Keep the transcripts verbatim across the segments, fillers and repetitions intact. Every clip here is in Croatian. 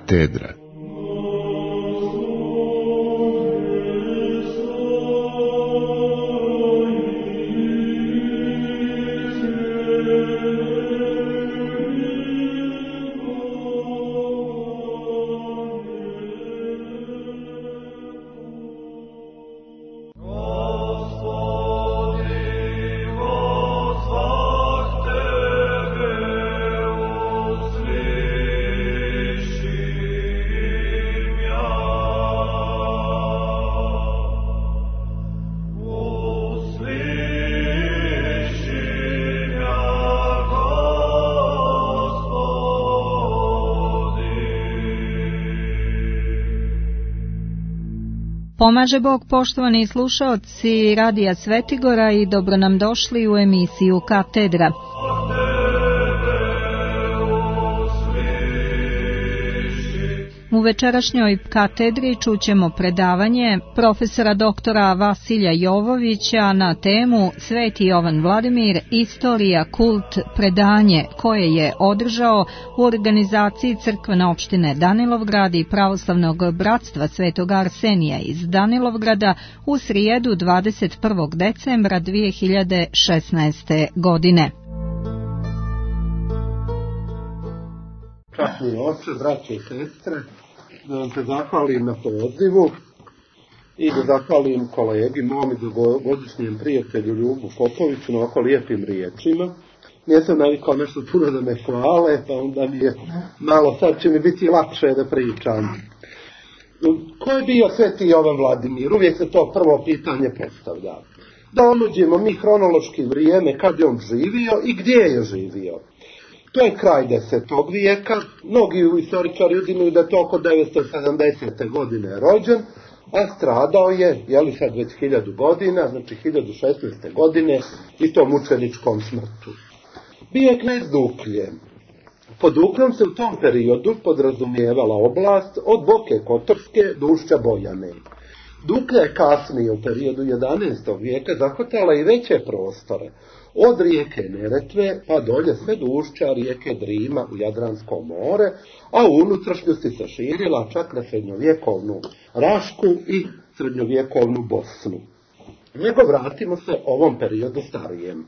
Katedra. Pomaže Bog, poštovani slušaoci Radija Svetigora, i dobro nam došli u emisiju Katedra. U večerašnjoj katedri čućemo predavanje profesora doktora Vasilja Jovovića na temu Sveti Jovan Vladimir, istorija, kult, predanje, koje je održao u organizaciji crkvene opštine Danilovgrad i pravoslavnog bratstva Svetog Arsenija iz Danilovgrada u srijedu dvadeset prvog decembra dvije hiljade šesnaeste. godine. Časni oče, braće i sestre, da vam se zahvalim na pozivu i da zahvalim kolegi mom i dugogodišnjem prijatelju Ljubu Popoviću na ovako lijepim riječima. Nisam navikao nešto puno da me hvale, pa onda mi je malo, sad će mi biti lakše da pričam. Ko je bio Sveti Jovan Vladimir? Uvijek se to prvo pitanje postavlja. Da onuđemo mi hronološki vrijeme kad je on živio i gdje je živio. To je kraj desetog vijeka, mnogi istoričari uzimaju da je to oko devetsto sedamdesete. godine rođen, a stradao je, jeli sad već hiljadu godina, znači hiljadu šesnaeste. godine, i to mučeničkom smrtu. Bio je knez Duklje. Pod Dukljom se u tom periodu podrazumijevala oblast od Boke Kotorske do Ušća Bojane. Duklja je kasnije u periodu jedanaestog. vijeka zahvatala i veće prostore, od rijeke Neretve pa dolje sve do ušća rijeke Drima u Jadransko more, a u unutrašnjosti se širila čak na srednjovjekovnu Rašku i srednjovjekovnu Bosnu. Nego vratimo se ovom periodu starijem.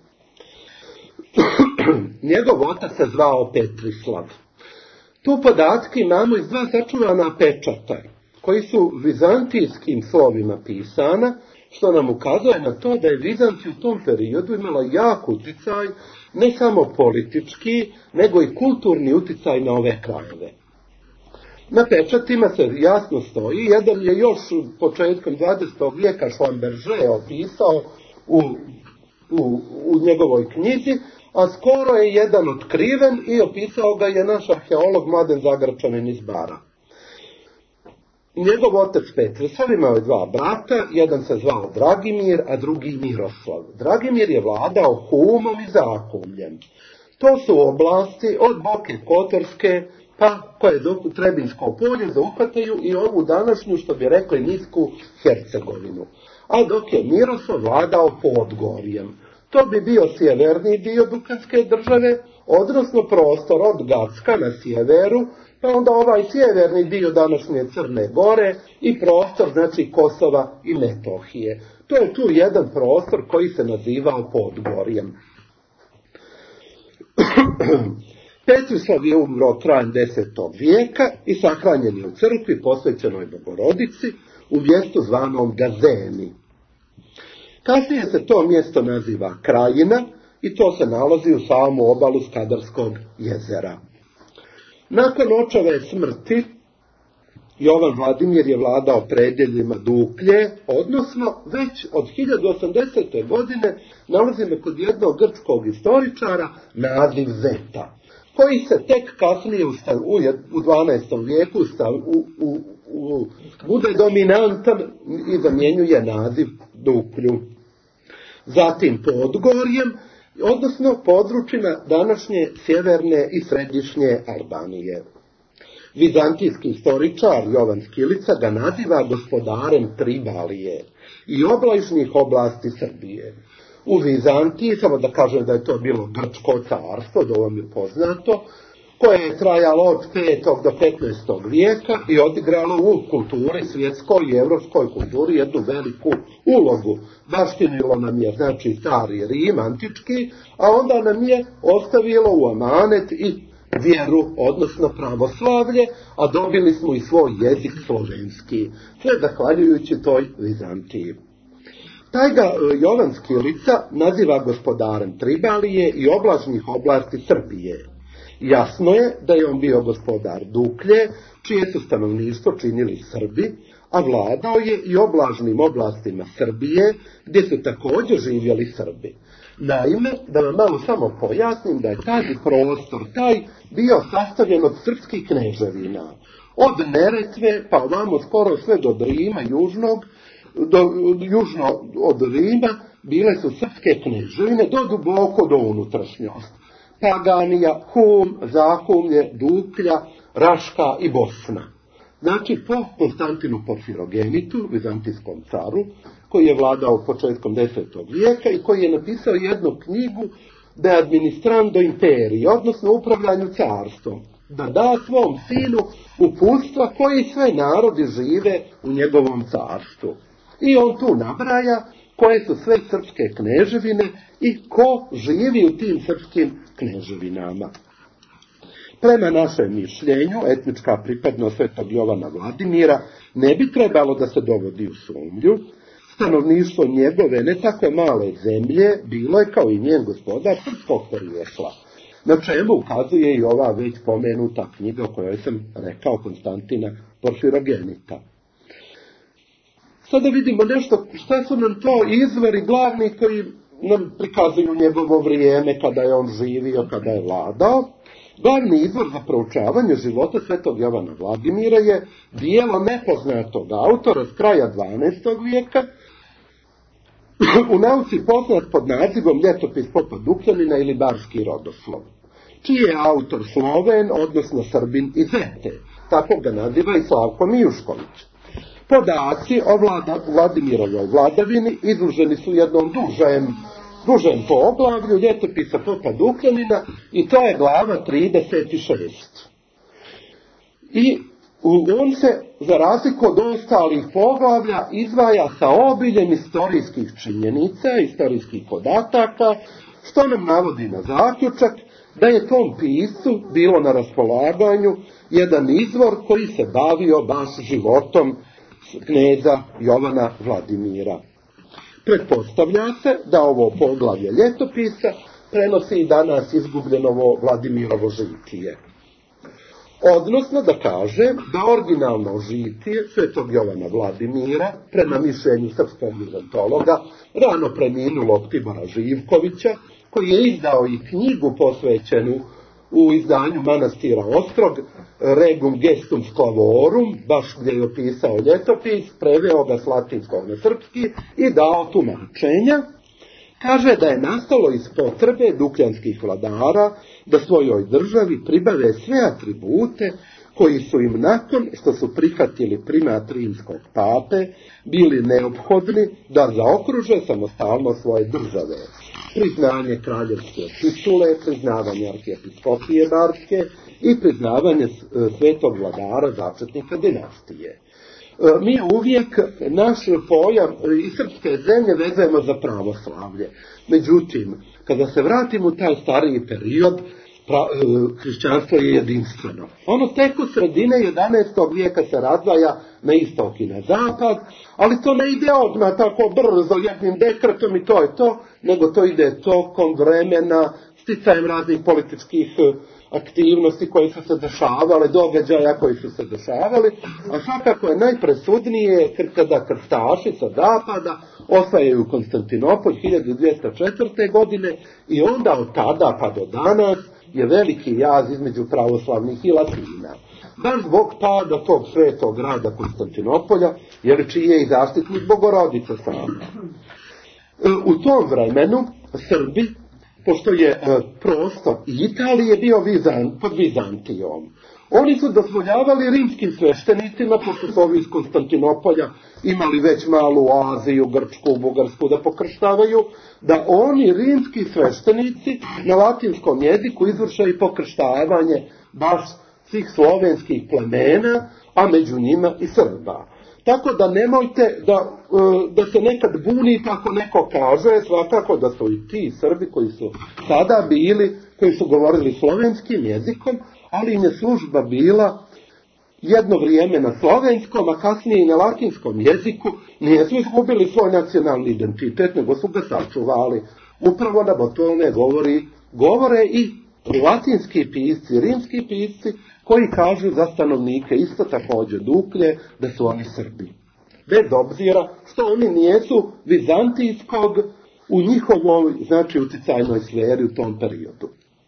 Njegov otac se zvao Petrislav. Tu podatke imamo iz dva sačuvana pečata, koji su vizantijskim slovima pisana, što nam ukazuje na to da je Vizantija u tom periodu imala jak uticaj, ne samo politički, nego i kulturni uticaj na ove krajeve. Na pečatima se jasno stoji, jedan je još početkom dvadesetog. vijeka Šlamberže opisao u, u, u njegovoj knjizi, a skoro je jedan otkriven i opisao ga je naš arheolog Mladen Zagrčanin iz Bara. Njegov otac Petrislav imao je dva brata, jedan se zvao Dragimir, a drugi Miroslav. Dragimir je vladao Humom i Zahumljem. To su oblasti od Boke Kotorske pa koje do Trebinjsko polje zauhvataju i ovu današnju, što bi rekli, nisku Hercegovinu. A dok je Miroslav vladao Podgorjem. To bi bio sjeverni dio Dukanske države, odnosno prostor od Gacka na sjeveru, pa onda ovaj sjeverni dio današnje Crne Gore i prostor, znači, Kosova i Metohije. To je tu jedan prostor koji se nazivao Podgorjem. Petrislav je umro krajem desetog. vijeka i sahranjen je u crkvi posvećenoj Bogorodici u mjestu zvanom Gazeni. Kasnije se to mjesto naziva Krajina i to se nalazi u samu obalu Skadarskog jezera. Nakon očeve smrti, Jovan Vladimir je vladao predjeljima Duklje, odnosno već od hiljadu osamdesete. godine nalazimo kod jednog grčkog istoričara naziv Zeta, koji se tek kasnije u dvanaestom. vijeku u, u, u, bude dominantan i zamjenjuje naziv Duklju. Zatim Podgorjem, odnosno područjima današnje sjeverne i središnje Albanije. Vizantijski istoričar Jovan Skilica ga naziva gospodarem Tribalije i obližnjih oblasti Srbije. U Vizantiji, samo da kažem da je to bilo grčko carstvo, da vam je poznato, koje je trajalo od petog do petnaestog vijeka i odigralo u kulturi, svjetskoj i evropskoj kulturi jednu veliku ulogu. Baštinilo nam je, znači, stari Rim, antički, a onda nam je ostavilo u amanet i vjeru, odnosno pravoslavlje, a dobili smo i svoj jezik slovenski, sve zahvaljujući toj Vizantiji. Taj ga Jovan Skilica naziva gospodarem Tribalije i oblažnih oblasti Srbije. Jasno je da je on bio gospodar Duklje, čije su stanovništvo činili Srbi, a vladao je i oblažnim oblastima Srbije, gdje su također živjeli Srbi. Naime, da vam malo samo pojasnim da je taj prostor, taj bio sastavljen od srpskih kneževina. Od Neretve pa ovamo skoro sve do Rima, južnog, do, južno od Rima, bile su srpske kneževine do duboko do unutrašnjosti. Paganija, Hum, Zahumlje, Duklja, Raška i Bosna. Znači, po Konstantinu Porfirogenitu, vizantijskom caru, koji je vladao početkom desetog vijeka i koji je napisao jednu knjigu De administrando imperiji, odnosno upravljanju carstvom, da da svom sinu uputstva koji sve narodi žive u njegovom carstvu. I on tu nabraja koje su sve srpske kneževine i ko živi u tim srpskim kneževinama. Prema našem mišljenju, etnička pripadnost Svetog Jovana Vladimira ne bi trebalo da se dovodi u sumnju. Stanovništvo njegove ne tako male zemlje bilo je kao i njen gospodar srpskog porijekla, na čemu ukazuje i ova već pomenuta knjiga o kojoj sam rekao, Konstantina Porfirogenita. Sada vidimo nešto, šta su nam to izvori glavni koji nam prikazuju njegovo vrijeme kada je on živio, kada je vladao. Glavni izvor za proučavanje života Svetog Jovana Vladimira je dijelo nepoznatog autora s kraja dvanaestog vijeka, u nauci poznat pod nazivom Ljetopis popa Dukljanina ili Barski rodoslov, čiji je autor Sloven, odnosno Srbin iz Zete. Tako ga naziva i Slavko Mijušković. Podaci o Vlada, Vladimirovoj vladavini izloženi su jednom dužem, dužem poglavlju Ljetopisa popa Dukljanina i to je glava trideset šest. I on se, za razliku od ostalih poglavlja, izdvaja sa obiljem istorijskih činjenica, istorijskih podataka, što nam navodi na zaključak da je tom piscu bilo na raspolaganju jedan izvor koji se bavio baš životom kneza Jovana Vladimira. Pretpostavlja se da ovo poglavlje ljetopisa prenosi i danas izgubljenovo Vladimirovo žitije. Odnosno da kaže da originalno žitije Svetog Jovana Vladimira, prema mišljenju srpskog vizantologa, rano preminulog Tibora Živkovića, koji je izdao i knjigu posvećenu u izdanju manastira Ostrog, Regum Gestum Sclavorum, baš gdje je opisao ljetopis, preveo ga s latinskog na srpski i dao tumačenja. Kaže da je nastalo iz potrebe dukljanskih vladara da svojoj državi pribave sve atribute koji su im nakon što su prihvatili primat rimskog pape bili neophodni da zaokruže samostalno svoje države. Priznanje kraljevske titule, priznavanje arhijepiskopije barske i priznavanje svetog vladara začetnika dinastije. Mi uvijek naš pojam iz srpske zemlje vezujemo za pravoslavlje. Međutim, kada se vratimo u taj stariji period, pra, hrišćanstvo je jedinstveno. Ono tek u sredine jedanaestog vijeka se razdvaja na istok i na zapad, ali to ne ide odmah tako brzo jednim dekretom i to je to, nego to ide tokom vremena, sticajem raznih političkih aktivnosti koje su se dešavale, događaja koji su se dešavali, a svakako je najpresudnije kada krstaši sa zapada osvajaju Konstantinopolj hiljadu dvjesto četvrte. godine i onda od tada pa do danas je veliki jaz između pravoslavnih i latina. Baš zbog pada tog svetog grada Konstantinopolja, jer čiji je i zaštitnik Bogorodica sama. U tom vremenu Srbi, pošto je e, prostor Italije bio Vizant, pod Vizantijom, oni su dozvoljavali rimskim sveštenicima, pošto su ovi iz Konstantinopolja imali već malu Aziju, Grčku, Bugarsku da pokrštavaju, da oni rimski sveštenici na latinskom jeziku izvršaju pokrštavanje baš svih slovenskih plemena, a među njima i Srba. Tako da nemojte da, da se nekad bunite ako neko kaže, svakako da su i ti Srbi koji su tada bili, koji su govorili slovenskim jezikom, ali im je služba bila jedno vrijeme na slovenskom, a kasnije i na latinskom jeziku, nisu izgubili svoj nacionalni identitet, nego su ga sačuvali. Upravo nam o tome govori, govore i latinski pisci, rimski pisci, koji kažu za stanovnike isto također Duklje da su oni Srbi. Bez obzira što oni nijesu vizantijskog u njihovoj, znači, uticajnoj sferi u tom periodu.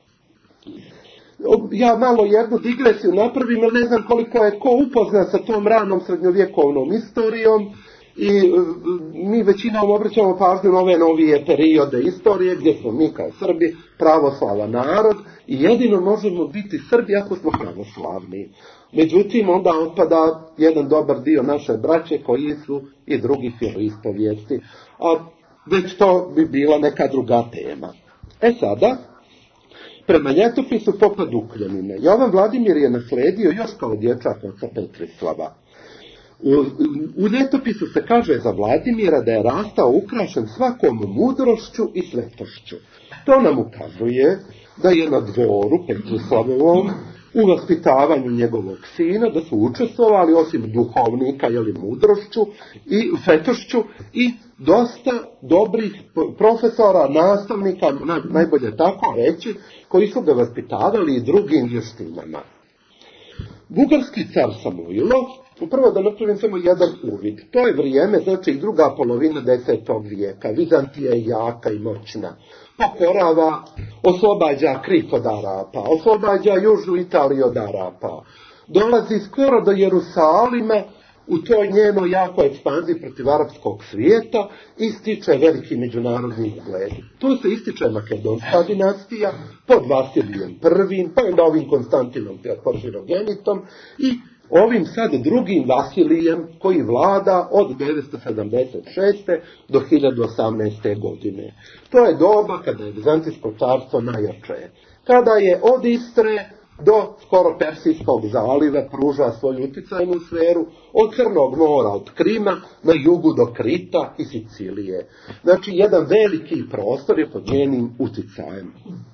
Ja malo jednu digresiju napravim, jer ne znam koliko je ko upoznat sa tom ranom srednjovjekovnom istorijom i mi većinom obraćamo pažnju na ove novije periode istorije gdje smo mi kao Srbi pravoslavan narod i jedino možemo biti Srbi ako smo pravoslavni. Međutim, onda otpada jedan dobar dio naše braće koji su i drugi vjeroispovijesti, a već to bi bila neka druga tema. E sada, prema ljetopisu popa Dukljanina, Jovan Vladimir je nasledio još kao dječak oca Petrislava. U, u ljetopisu se kaže za Vladimira da je rastao ukrašen svakom mudrošću i svetošću. To nam ukazuje da je na dvoru Petrislavovom u vaspitavanju njegovog sina, da su učestvovali osim duhovnika, jeli, mudrošću i svetošću i dosta dobrih profesora, nastavnika, najbolje tako reći, koji su ga vaspitavali i drugim vještinama. Bugarski car Samuilo, upravo da napravim samo jedan uvid, to je vrijeme, znači i druga polovina desetog vijeka, Vizantija je jaka i moćna, pokorava, oslobađa Krit od Arapa, oslobađa južnu Italiju od Arapa, dolazi skoro do Jerusalima u toj njenoj jakoj ekspanziji protiv arapskog svijeta i stiče veliki međunarodni ugled. Tu se ističe Makedonska dinastija pod Vasilijem prvim, pa onda ovim Konstantinom Porfirogenitom i ovim sad drugim Vasilijem koji vlada od devetsto sedamdeset šeste do hiljadu osamnaeste godine. To je doba kada je Vizantijsko carstvo najjače. Kada je od Istre do skoro Persijskog zaliva pruža svoju uticajnu sferu, od Crnog mora, od Krima, na jugu do Krita i Sicilije. Znači, jedan veliki prostor je pod njenim uticajem.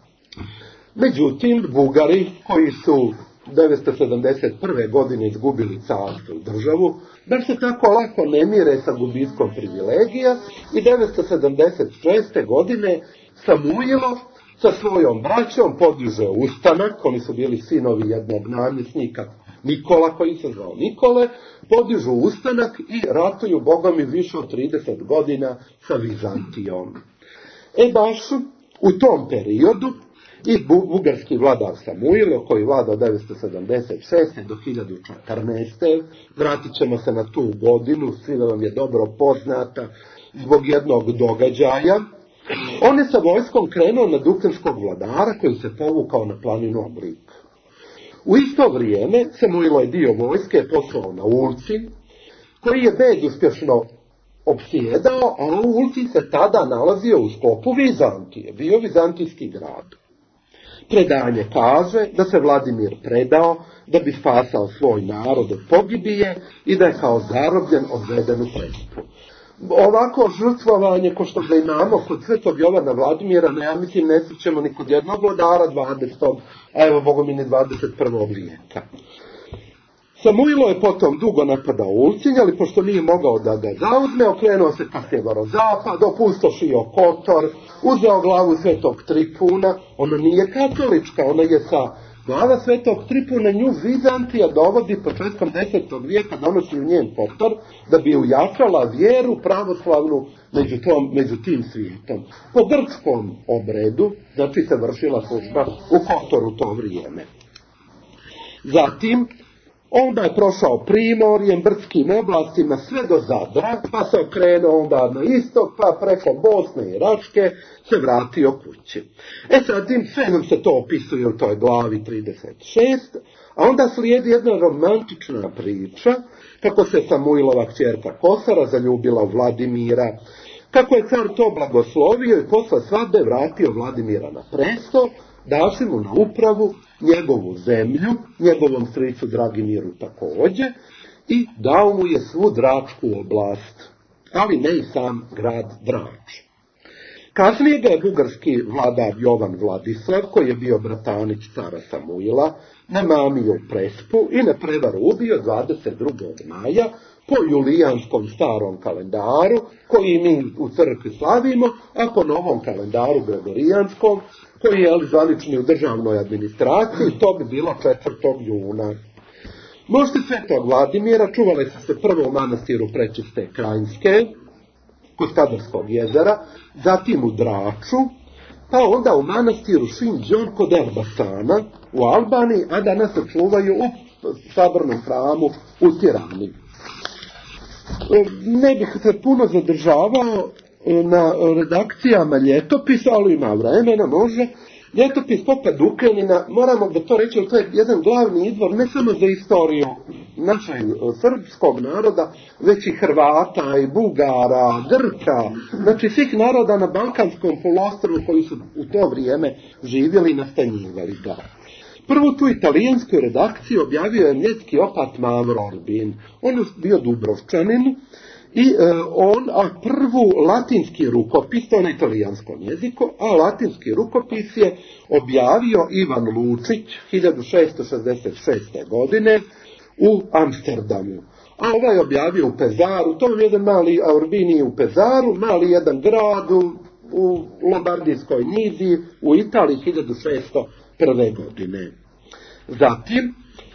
Međutim, Bugari, koji su devetsto sedamdeset prve godine izgubili carstvo i državu, baš se tako lako ne mire sa gubitkom privilegija i devetsto sedamdeset šeste godine Samuilo sa svojom braćom podiže ustanak, oni su bili sinovi jednog namjesnika Nikola, koji se zvao Nikole, podižu ustanak i ratuju bogom i više od trideset godina sa Vizantijom. E baš u tom periodu i bugarski vladar Samuilo, koji vlada od devetsto sedamdeset šeste do hiljadu četrnaeste. Vratit ćemo se na tu godinu, svima vam je dobro poznata zbog jednog događaja. On je sa vojskom krenuo na dukljanskog vladara koji se povukao na planinu Oblik. U isto vrijeme Samuilo je dio vojske poslao na Ulci, koji je bezuspješno opsjedao, a u Ulci se tada nalazio u sklopu Vizantije, bio vizantijski grad. Predanje kaže da se Vladimir predao da bi spasao svoj narod od pogibije i da je kao zarobljen odveden u Prespu. Ovako žrtvovanje, ko što ga imamo kod svetog Jovana Vladimira, ne, ja mislim ne srećemo ni kod jednog vladara dvadesetog, a evo bogom i ni dvadeset prvog vijeka. Samuilo je potom dugo napadao Ulcinj, ali pošto nije mogao da ga zauzme, okrenuo se ka sjeverozapad, opustošio Kotor, uzeo glavu svetog Tripuna. Ona nije katolička, ona je sa glava svetog Tripuna, nju Vizantija dovodi početkom desetog vijeka, donosi u njen Kotor, da bi ujačala vjeru pravoslavnu među, tom, među tim svijetom. Po grčkom obredu, znači se vršila služba u Kotoru to vrijeme. Zatim, onda je prošao Primorjem, brdskim oblastima, sve do Zadra, pa se okrenuo onda na istok, pa preko Bosne i Račke se vratio kući. E sad, sve nam se to opisuje u toj glavi trideset šest, a onda slijedi jedna romantična priča, kako se Samuilova kćerka Kosara zaljubila u Vladimira, kako je car to blagoslovio i posle svadbe vratio Vladimira na presto, davši mu na upravu njegovu zemlju, njegovom stricu Dragimiru također, i dao mu je svu Dračku oblast, ali ne i sam grad Drač. Kasnije ga je bugarski vladar Jovan Vladislav, koji je bio bratanić cara Samuila, namamio u Prespu i na prevaru ubio dvadeset drugog maja po julijanskom starom kalendaru, koji mi u crkvi slavimo, a po novom kalendaru gregorijanskom, koji je zvanični u državnoj administraciji, to bi bilo četvrtog juna. Mošti svetog Vladimira čuvale su se prvo u manastiru Prečiste Krajinske, kod Kadarskog jezera, zatim u Draču, pa onda u manastiru Šinđon kod Elbasana u Albaniji, a danas se čuvaju u sabornom hramu u Tirani. Ne bih se puno zadržavao na redakcijama ljetopisa, ali ima vremena, može. Ljetopis Popa Dukljanina, moramo da to reći, to je jedan glavni izvor ne samo za istoriju našeg srpskog naroda, već i Hrvata i Bugara, Grka, znači svih naroda na Balkanskom poluostrvu koji su u to vrijeme živjeli i nastanjivali ga. Prvu tu italijansku redakciju objavio je mljetski opat Mavro Orbin. On je bio Dubrovčanin i e, on, a prvu latinski rukopis, to je na italijanskom jeziku, a latinski rukopis je objavio Ivan Lučić hiljadu šesto šezdeset šeste. godine u Amsterdamu. A ovaj je objavio u Pezaru, to je jedan mali Orbini u Pezaru, mali jedan grad u, u Lombardijskoj niziji u Italiji hiljadu šesto prve. godine. Zatim,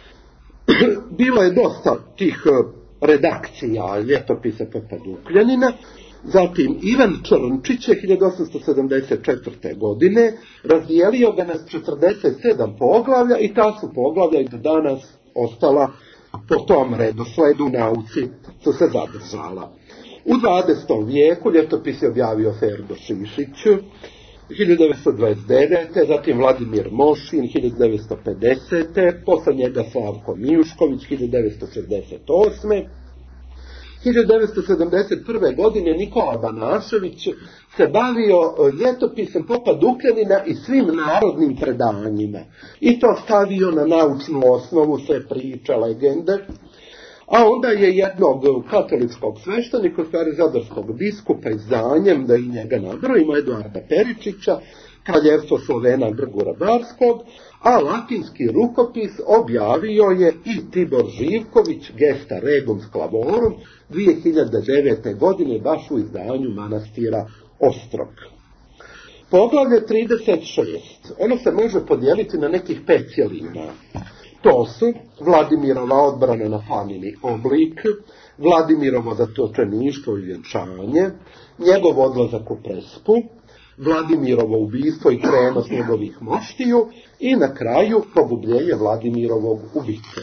bilo je dosta tih redakcija ljetopisa Popa Dukljanina. Zatim, Ivan Črnčić je hiljadu osamsto sedamdeset četvrte. godine razdijelio ga na četrdeset sedam poglavlja i ta su poglavlja i do danas ostala po tom redosledu nauci su se zadržala. U dvadesetom vijeku ljetopis je objavio Ferdo Šišić hiljadu devetsto dvadeset devete. Zatim Vladimir Mošin hiljadu devetsto pedesete. Posle njega Slavko Mijušković hiljadu devetsto šezdeset osme. hiljadu devetsto sedamdeset prve. godine Nikola Banašević se bavio ljetopisem Popa Dukljanina i svim narodnim predanjima. I to stavio na naučnu osnovu, sve priče, legende. A onda je jednog katoličkog sveštenika, u stvari zadarskog biskupa, izdanjem, da i njega nabrojimo, Eduarda Peričića, kraljevstvo Slovena Grgura Barskog, a latinski rukopis objavio je i Tibor Živković, Gesta Regum Sclavorum, dvije hiljade devete. godine, baš u izdanju manastira Ostrog. Poglavlje trideset šest. Ono se može podijeliti na nekih pet cjelina. To su Vladimirova odbrana na planini Oblik, Vladimirovo zatočeništvo i vjenčanje, njegov odlazak u Prespu, Vladimirovo ubistvo i prenos njegovih moštiju i na kraju progubljenje Vladimirovog ubice.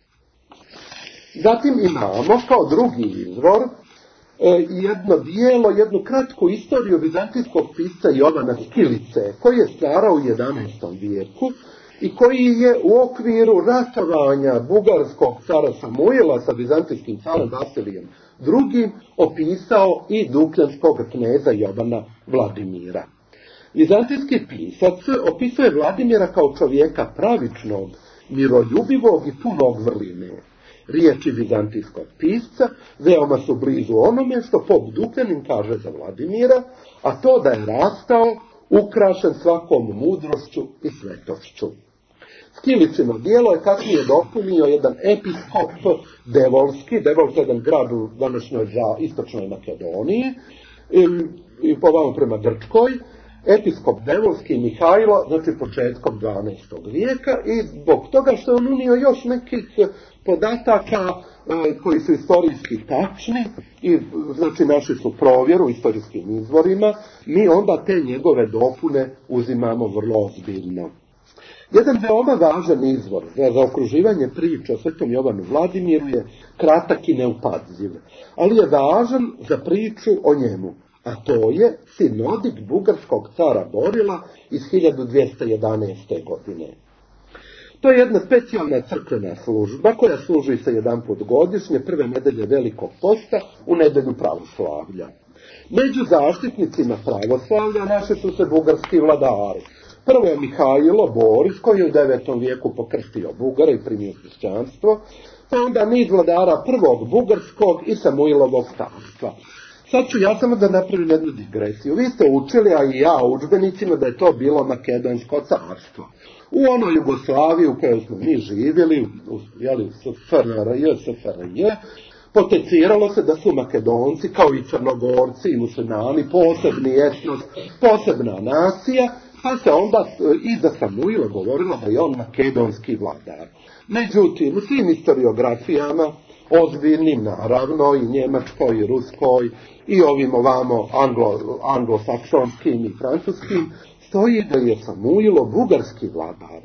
Zatim imamo kao drugi izvor jedno dijelo, jednu kratku istoriju vizantijskog pisca Jovana Skilice, koji je stvarao u jedanaestom vijeku i koji je u okviru ratovanja bugarskog cara Samuila sa vizantijskim carom Vasilijem drugim. opisao i dukljanskog kneza Jovana Vladimira. Vizantijski pisac opisuje Vladimira kao čovjeka pravičnog, miroljubivog i punog vrline. Riječi vizantijskog pisca veoma su blizu onome što pop Dukljanin kaže za Vladimira, a to da je rastao ukrašen svakom mudrošću i svetošću. Skilicino dijelo je kasnije dopunio jedan episkop Devolski, Devolski je jedan grad u današnjoj istočnoj Makedoniji i, i povamo prema Grčkoj, episkop Devolski Mihajlo, znači početkom dvanaestog vijeka, i zbog toga što je on unio još nekih podataka e, koji su istorijski tačni i znači našli su provjeru istorijskim izvorima, mi onda te njegove dopune uzimamo vrlo ozbiljno. Jedan veoma važan izvor za zaokruživanje priče o svetom Jovanu Vladimiru je kratak i neupadziv, ali je važan za priču o njemu, a to je sinodik bugarskog cara Borila iz hiljadu dvjesto jedanaeste. godine. To je jedna specijalna crkvena služba koja služi se jedanput godišnje, prve nedelje Velikog posta, u nedelju pravoslavlja. Među zaštitnicima pravoslavlja našli su se bugarski vladari. Prvo je Mihajlo Boris, koji je u devetom vijeku pokrstio Bugara i primio hrišćanstvo, pa onda niz vladara prvog bugarskog i Samuilovog carstva. Sad ću ja samo da napravim jednu digresiju. Vi ste učili, a i ja u udžbenicima, da je to bilo Makedonsko carstvo. U onoj Jugoslaviji u kojoj smo mi živjeli, u S F R J, S F R J, potenciralo se da su Makedonci, kao i Crnogorci i muslimani, posebni etnos, posebna nacija, pa se onda i za Samuila govorilo da je on makedonski vladar. Međutim, u svim historiografijama, ozbiljnim naravno, i njemačkoj, i ruskoj, i ovim ovamo anglo, anglosaksonskim i francuskim, stoji da je Samuilo bugarski vladar.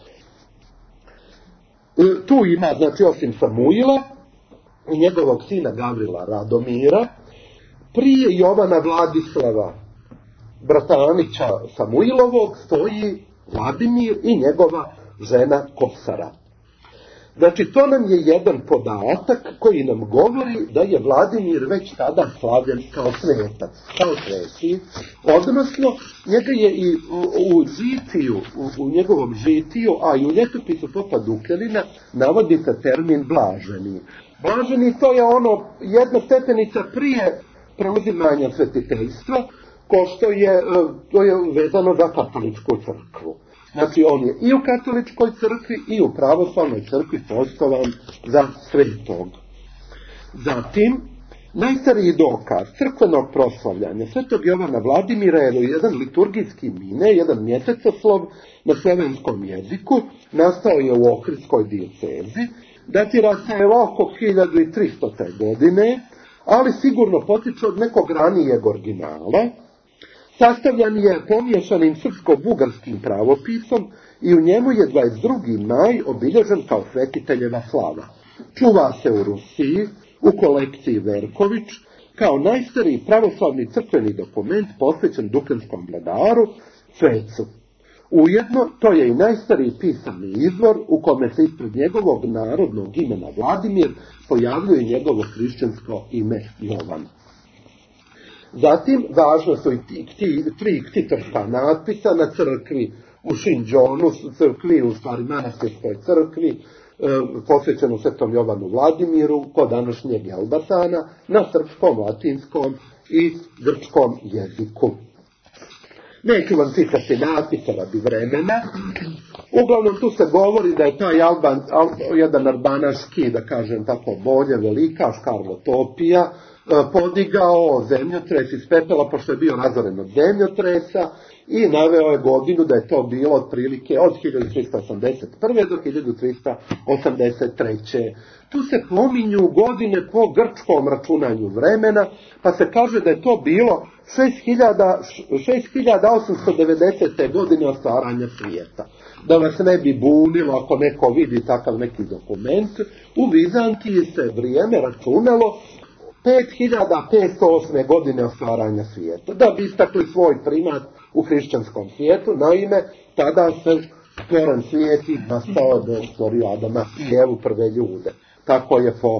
Tu ima, znači, osim Samuila i njegovog sina Gavrila Radomira, prije Jovana Vladislava, bratanića Samuilovog, stoji Vladimir i njegova žena Kosara. Znači, to nam je jedan podatak koji nam govori da je Vladimir već tada slavljen kao svetac, kao sveti, odnosno njega je i u, u žitiju, u, u njegovom žitiju, a i u ljetopisu Popa Dukljanina navodi se termin blaženi. Blaženi, to je ono jedna stepenica prije preuzimanja svetiteljstva, ko što je, to je vezano za katoličku crkvu. Znači, on je i u katoličkoj crkvi i u pravoslavnoj crkvi poštovan za svetog. Zatim, najstariji dokaz crkvenog proslavljanja svetog Jovana Vladimira je jedan liturgijski mine, jedan mjesecoslov na slovenskom jeziku, nastao je u Ohridskoj dijecezi, datira se oko hiljadu tristo. godine, ali sigurno potiče od nekog ranijeg originala. Sastavljan je pomiješanim srpsko-bugarskim pravopisom i u njemu je dvadeset drugi maj obilježen kao svetiteljeva slava. Čuva se u Rusiji, u kolekciji Verković, kao najstariji pravoslavni crkveni dokument posvećen dukljanskom vladaru, svecu. Ujedno, to je i najstariji pisani izvor u kome se ispred njegovog narodnog imena Vladimir pojavljuje njegovo hrišćansko ime Jovan. Zatim, važno su i ti, ti, tri ktitorska natpisa na crkvi u Šinđonu, crkvi, u stvari manastirskoj crkvi, e, posvećenu svetom Jovanu Vladimiru, kod današnjeg Elbatana, na srpskom, latinskom i grčkom jeziku. Neću vam citati natpisa radi vremena. Uglavnom tu se govori da je taj Alban, al, jedan arbanaški, da kažem tako bolje, velikaš Karlotopija, podigao zemljotres iz pepela, pošto je bio razoren od zemljotresa, i naveo je godinu da je to bilo otprilike od hiljadu tristo osamdeset prve. do hiljadu tristo osamdeset treće. Tu se pominju godine po grčkom računanju vremena, pa se kaže da je to bilo šest hiljada osamsto devedesete. godine od stvaranja svijeta. Da vas ne bi bunilo ako neko vidi takav neki dokument, u Vizantiji se vrijeme računalo pet hiljada petsto osme. godine od stvaranja svijeta, da bi istakli svoj primat u hrišćanskom svijetu. Naime, tada se stvoren svijet i nastao da je stvorio Adama i Evu, prve ljude. Tako je po...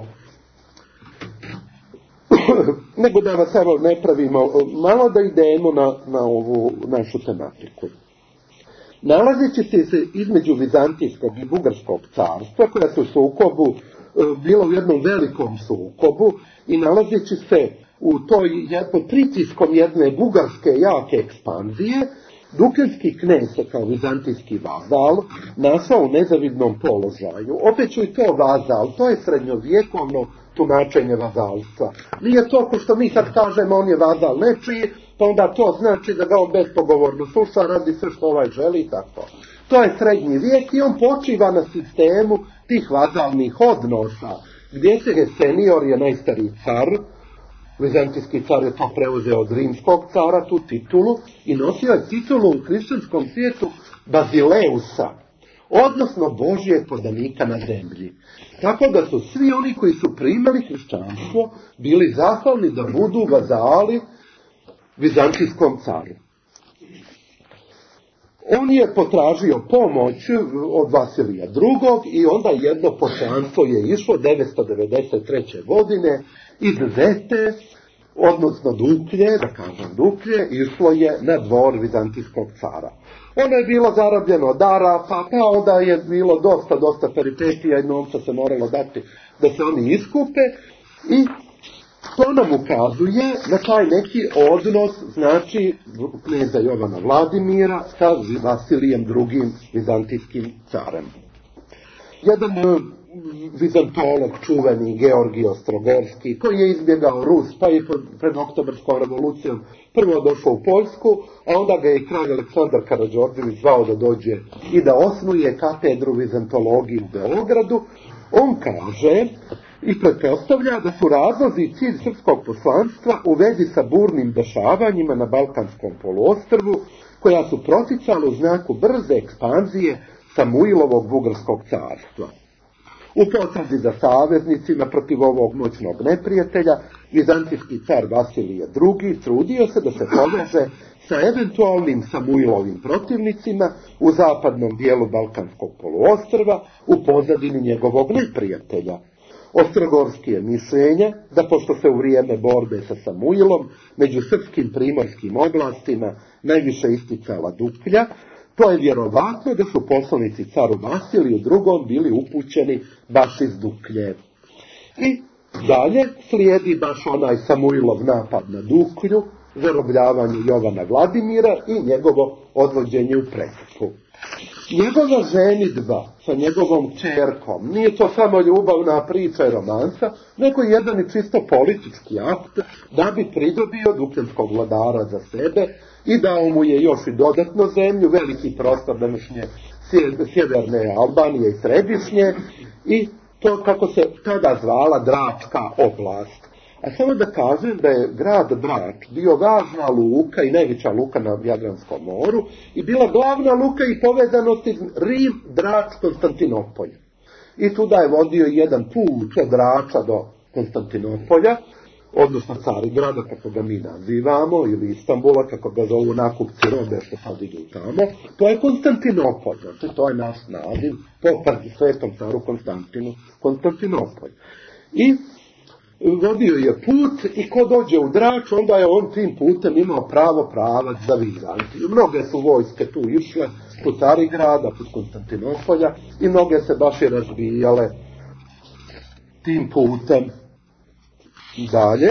Nego da vas evo ne pravimo, malo da idemo na, na ovu našu tematiku. Nalazeći se između Vizantijskog i Bugarskog carstva, koja su u sukobu, bilo u jednom velikom sukobu, i nalazeći se u toj jednom pritiskom jedne bugarske jake ekspanzije, dukljanski knez kao vizantijski vazal našao u nezavidnom položaju. Opet ću i to vazal, to je srednjovjekovno tumačenje vazalstva. Nije to ko što mi sad kažemo on je vazal nečiji, pa onda to znači da ga on bespogovorno sluša, radi sve što ovaj želi i tako. To je srednji vijek i on počiva na sistemu tih vazalnih odnosa, gdje se je senior je najstariji car, vizantijski car je to preuzeo od rimskog cara, tu titulu, i nosio je titulu u hrišćanskom svijetu Bazileusa, odnosno Božijeg podanika na zemlji. Tako da su svi oni koji su primali hrišćanstvo bili zahvalni da budu vazali vizantijskom caru. On je potražio pomoć od Vasilija drugog. i onda jedno poslanstvo je išlo devetsto devedeset treće. godine iz Zete odnosno duklje, da kažem duklje, išlo je na dvor vizantijskog cara. Ono je bilo zarobljeno od Arapa, pa onda je bilo dosta, dosta peripetija i novca se moralo dati da se oni iskupe i to nam ukazuje na taj neki odnos, znači, kneza Jovana Vladimira sa Vasilijem drugim vizantijskim carem. Jedan vizantolog čuveni Georgij Ostrogorski, koji je izbjegao Rus, pa i pred Oktobarskom revolucijom prvo došao u Poljsku, a onda ga je kralj Aleksandar Karađorđević zvao da dođe i da osnuje katedru vizantologije u Beogradu. On kaže i pretpostavlja da su razlozi i cilj srpskog poslanstva u vezi sa burnim dešavanjima na Balkanskom poluostrvu, koja su proticala u znaku brze ekspanzije Samuilovog bugarskog carstva. U potrazi za saveznicima protiv ovog moćnog neprijatelja, vizantijski car Vasilije drugi. trudio se da se poveže sa eventualnim Samuilovim protivnicima u zapadnom dijelu Balkanskog poluostrva u pozadini njegovog neprijatelja. Ostrogorski je mišljenja da pošto se u vrijeme borbe sa Samuilom među srpskim primorskim oblastima najviše isticala duklja, to je vjerovatno da su poslanici caru Vasiliju drugom bili upućeni baš iz duklje. I dalje slijedi baš onaj Samuilov napad na duklju, zarobljavanje Jovana Vladimira i njegovo odvođenje u Prespu. Njegova ženidba sa njegovom kćerkom nije to samo ljubavna priča i romansa, nego jedan i čisto politički akt da bi pridobio dukljanskog vladara za sebe i dao mu je još i dodatno zemlju, veliki prostor današnje sjeverne Albanije i središnje, i to kako se tada zvala Dračka oblast. A samo da kažem da je grad Drač bio važna luka i najveća luka na Jadranskom moru i bila glavna luka i povezanosti Rim, Drač, Konstantinopolj. I tuda je vodio jedan put od Drača do Konstantinopolja, odnosno Carigrada, kako ga mi nazivamo, ili Istanbula, kako ga zovu nakupci robe što sad idu tamo. To je Konstantinopolj, znači to je naš naziv po svetom caru Konstantinu, Konstantinopolj. I vodio je put i ko dođe u Drač, onda je on tim putem imao pravo pravac za Vizantiju. Mnoge su vojske tu išle, po Carigrada, po Konstantinopolja, i mnoge se baš i razbijale tim putem. Dalje,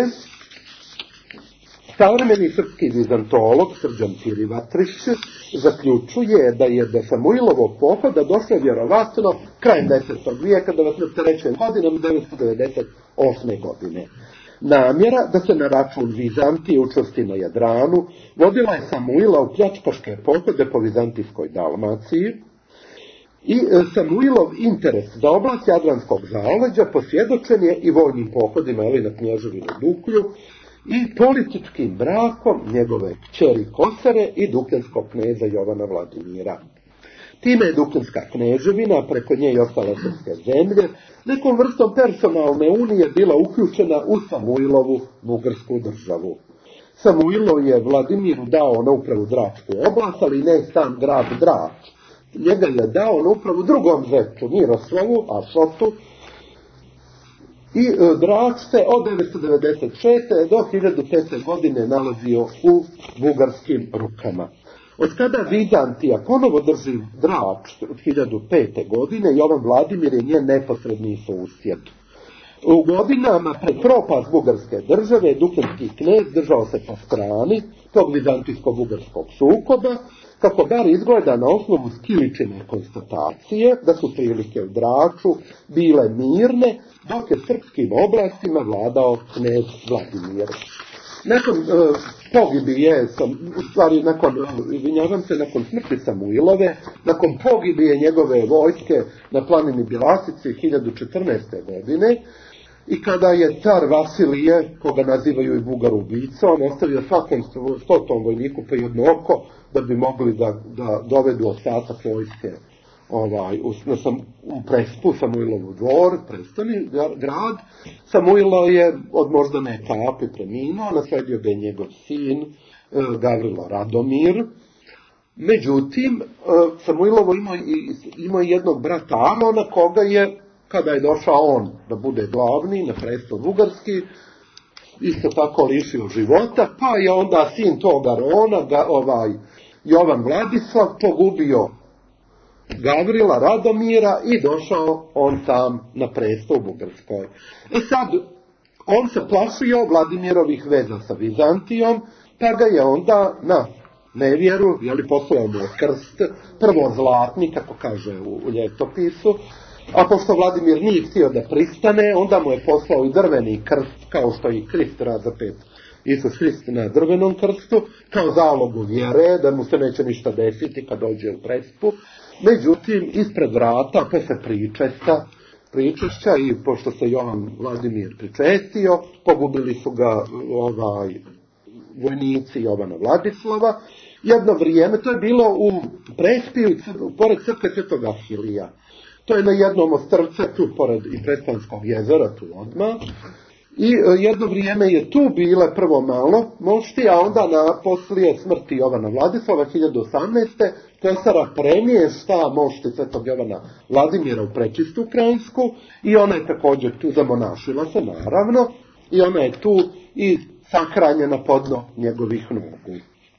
savremeni srpski vizantolog Srđan Tirivatrić zaključuje da je do Samuilovog pohoda došlo vjerovatno krajem desetog vijeka, da vas ne opterećujem godinom, devetsto devedeset osme. godine. Namjera da se na račun Vizantije učvrsti na Jadranu vodila je Samuila u pljačkaške pohode po vizantijskoj Dalmaciji, i Samuilov interes za oblast Jadranskog zaleđa posvjedočen je i vojnim pohodima ili na Knježevinu Duklju i političkim brakom njegove kćeri Kosare i dukljanskog kneza Jovana Vladimira. Time je dukljanska kneževina, preko nje i ostale srpske zemlje, nekom vrstom personalne unije bila uključena u Samuilovu bugarsku državu. Samuilo je Vladimiru dao na upravu Dračku oblast, ali ne sam grad Drač. Njega je dao na upravu drugom zetu, Miroslavu, Ašotu, i Drač se od devetsto devedeset šeste. do hiljadu pete. godine nalazio u bugarskim rukama. Od kada Vizantija ponovo drži Drač od hiljadu pete. godine, Jovan Vladimir je njen neposredni susjed. U godinama pred propast bugarske države dukljanski knez držao se po strani tog vizantijsko-bugarskog sukoba, kako bar izgleda na osnovu Skiličine konstatacije da su prilike u Draču bile mirne, dok je srpskim oblastima vladao knez Vladimir. Nakon uh, pogibije, u stvari nakon, izvinjavam se, nakon smrti Samuilove, nakon pogibije njegove vojske na planini Bjelasici hiljadu četrnaeste. godine, i kada je car Vasilije, koga nazivaju i Bugar ubica, on ostavio svakom stotom vojniku pa jedno oko, da bi mogli da, da dovedu ostatak vojske ovaj, u, sam, u Prespu, Samuilovu dvor, prestani grad. Samuilo je od možda ne kapi preminuo, nasledio ga je njegov sin Gavrilo Radomir. Međutim, Samuilovo imao, imao jednog brata Amona, koga je, kada je došao on da bude glavni na presto bugarski, isto tako lišio života, pa je onda sin toga Rona, ga, ovaj, Jovan Vladislav, pogubio Gavrila Radomira i došao on tam na presto u Bugarskoj. E sad, on se plašio Vladimirovih veza sa Vizantijom, pa ga je onda na nevjeru, jeli, poslao mu krst, prvo zlatni, kako kaže u, u ljetopisu, a pošto Vladimir nije htio da pristane, onda mu je poslao i drveni krst, kao što i Krist razapet Isus Hrist na drvenom krstu, kao zalogu vjere, da mu se neće ništa desiti kad dođe u prespu. Međutim, ispred vrata, posle pričesta, pričešća i pošto se Jovan Vladimir pričestio, pogubili su ga ovaj, vojnici Jovana Vladislava. Jedno vrijeme, to je bilo u Prespiju, pored crkve Svetog Ahilija. To je na jednom ostrvcetu, pored i Prespanskog jezera, tu odmah. I jedno vrijeme je tu bile prvo malo mošti, a onda na poslije smrti Jovana Vladislava hiljadu osamnaeste. Tesara premješta mošti Svetog Jovana Vladimira u Prečistu Krajinsku i ona je također tu zamonašila se, naravno, i ona je tu i sahranjena podno njegovih nogu.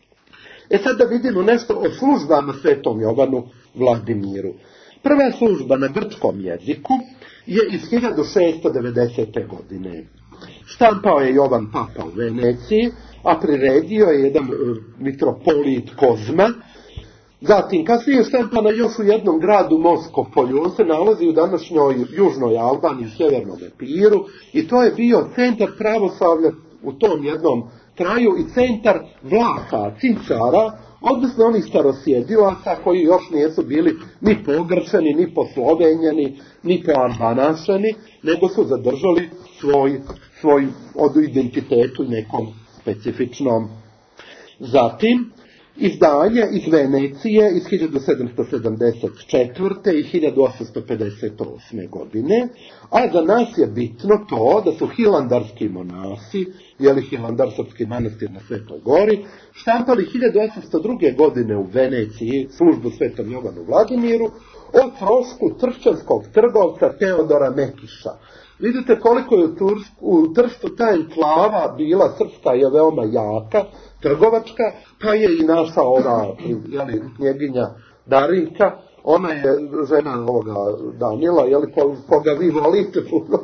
E sad da vidimo nešto o službama Svetom Jovanu Vladimiru. Prva služba na grčkom jeziku je iz hiljadu šeststo devedesete. godine. Štampao je Jovan Papa u Veneciji, a priredio je jedan mitropolit Kozma. Zatim, kasnije je štampana još u jednom gradu Moskopolju. On se nalazi u današnjoj južnoj Albaniji, sjevernom Epiru, i to je bio centar pravoslavlja u tom jednom kraju i centar Vlaha, Cincara, odnosno onih starosjedilaca koji još nisu bili ni pogrčani, ni poslovenjeni, ni poarbanašani, nego su zadržali svoj, svoj od identitetu nekom specifičnom. Zatim, izdanje iz Venecije iz hiljadu sedamsto sedamdeset četvrte. i hiljadu osamsto pedeset osme. godine, a za nas je bitno to da su hilandarski monasi, jeli Hilandar, srpski manastir na Svetoj Gori, štampali hiljadu osamsto druge. godine u Veneciji službu Svetom Jovanu Vladimiru o trošku tršćanskog trgovca Teodora Mekiša. Vidite koliko je u, Tursku, u Trstu ta enklava bila srpska je veoma jaka, trgovačka, pa je i naša ova, jeli, knjeginja Darinka, ona je žena ovoga Danila, jeli, koga vi volite,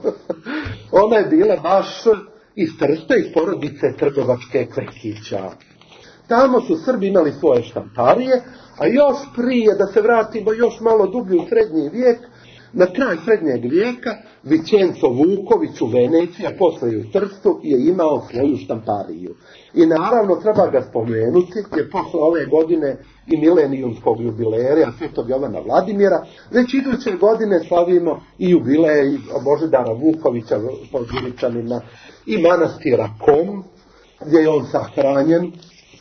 ona je bila baš iz Trsta, iz porodice trgovačke Kvekića. Tamo su Srbi imali svoje štamparije, a još prije, da se vratimo još malo dublje u srednji vijek, na kraj srednjeg vijeka, Vicenzo Vuković u Veneciji, a posle u Trstu, je imao svoju štampariju. I naravno treba ga spomenuti, jer posle ove godine i milenijumskog jubileja Svetog Jovana Vladimira, već iduće godine slavimo i jubilej Božidara Vukovića po Zviličanima i manastira Kom, gdje je on sahranjen.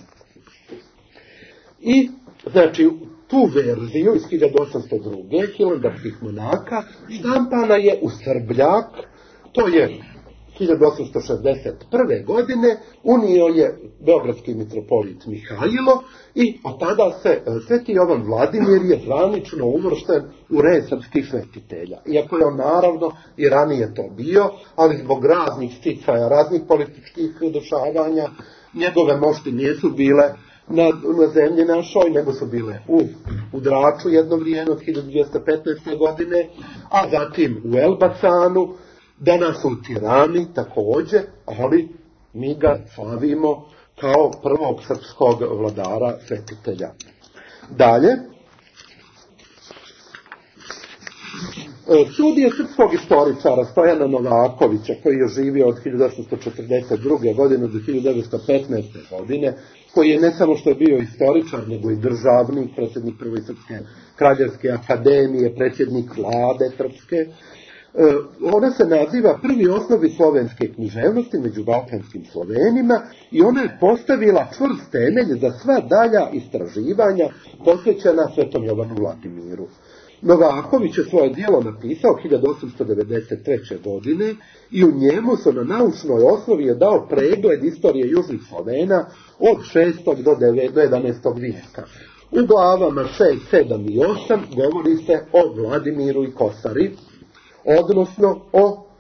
I, znači, tu verziju iz hiljadu osamsto druge. hilandarskih monaka štampana je u Srbljak, to je hiljadu osamsto šezdeset prve. godine, unio je beogradski mitropolit Mihajlo i od tada se Sveti Jovan Vladimir je zvanično uvršten u red srpskih svetitelja. Iako je on naravno i ranije to bio, ali zbog raznih sticaja, raznih političkih dešavanja, njegove mošti nisu bile Na, na zemlji našoj, nego su bile u, u Draču jedno vrijeme od hiljadu dvjesto petnaeste. godine, a zatim u Elbacanu, danas u Tirani također, ali mi ga slavimo kao prvog srpskog vladara svetitelja. Dalje, studije srpskog istoričara Stojana Novakovića, koji je živio od hiljadu osamsto četrdeset druge. godine do hiljadu devetsto petnaeste. godine, koji je ne samo što je bio istoričar, nego i državnik, predsjednik Prve Srpske kraljevske akademije, predsjednik vlade srpske. Ona se naziva Prvi osnovi slovenske književnosti među balkanskim Slovenima i ona je postavila čvrst temelj za sva dalja istraživanja posvećena Svetom Jovanu Vladimiru. Novaković je svoje djelo napisao hiljadu osamsto devedeset treće. godine i u njemu se na naučnoj osnovi je dao pregled istorije južnih Slovena od šestog do jedanaestog. vijeka. U glavama šest, sedam i osam govori se o Vladimiru i Kosari, odnosno o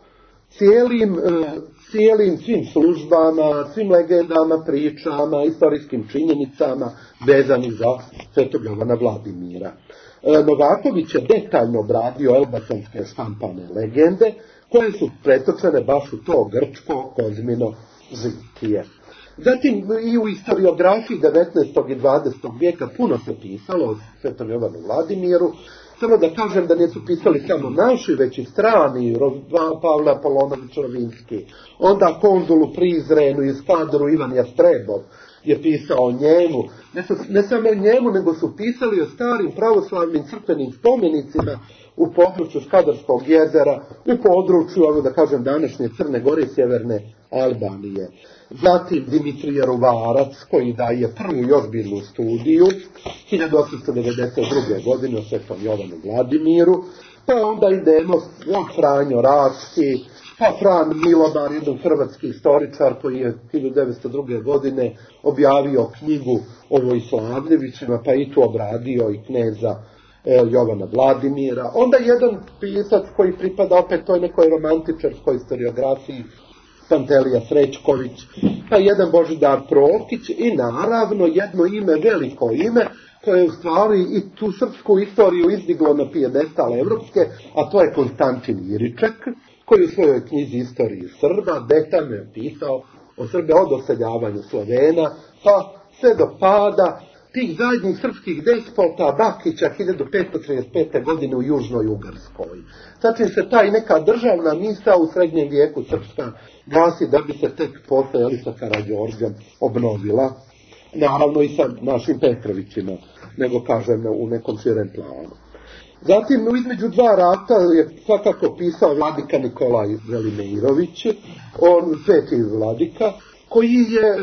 cijelim, cijelim svim službama, svim legendama, pričama, istorijskim činjenicama vezanih za Svetog Jovana Vladimira. Novaković je detaljno obradio elbasanske štampane legende, koje su pretočene baš u to grčko kozmino žitije. Zatim i u historiografiji devetnaestog i dvadesetog vijeka puno se pisalo o Svetom Jovanu Vladimiru. Samo da kažem da nisu pisali samo naši, već i strani, Pavle Apolonović Rovinski. Onda konzul u Prizrenu i Skadru Ivan Jastrebov je pisao o njemu. Ne, su, ne samo o njemu, nego su pisali o starim pravoslavnim crkvenim spomenicima u području Skadarskog jezera, u području, ovo da kažem, današnje Crne Gore i Sjeverne Albanije. Zatim Dimitrije Ruvarac, koji daje prvu još ozbiljnu studiju, hiljadu osamsto devedeset druge. godine o Svetom Jovanu Vladimiru, pa onda idemo Franjo Rački, pa Fran Milobar, jedan hrvatski istoričar koji je hiljadu devetsto druge. godine objavio knjigu o Vojslavljevićima, pa i tu obradio i kneza Jovana Vladimira. Onda jedan pisac koji pripada opet toj nekoj romantičarskoj historiografiji, Pantelija Srećković, pa jedan Božidar Prokić i naravno jedno ime, veliko ime, koje je u stvari i tu srpsku istoriju izdiglo na pijedestal evropske, a to je Konstantin Iriček, koji u svojoj knjizi Istoriji Srba detaljno je pisao o Srbe od oseljavanja Slovena, pa sve do pada tih zadnjih srpskih despota Bakića hiljadu petsto trideset pete. godine u Južnoj Ugarskoj. Znači se taj neka državna misa u srednjem vijeku srpska glasi da bi se tek posle Elisa Karađorđem obnovila, naravno i sa našim Petrovićima, nego kažem u nekom širem planu. Zatim, između dva rata je svakako pisao vladika Nikolaj Velimirović, on sveti vladika, koji je,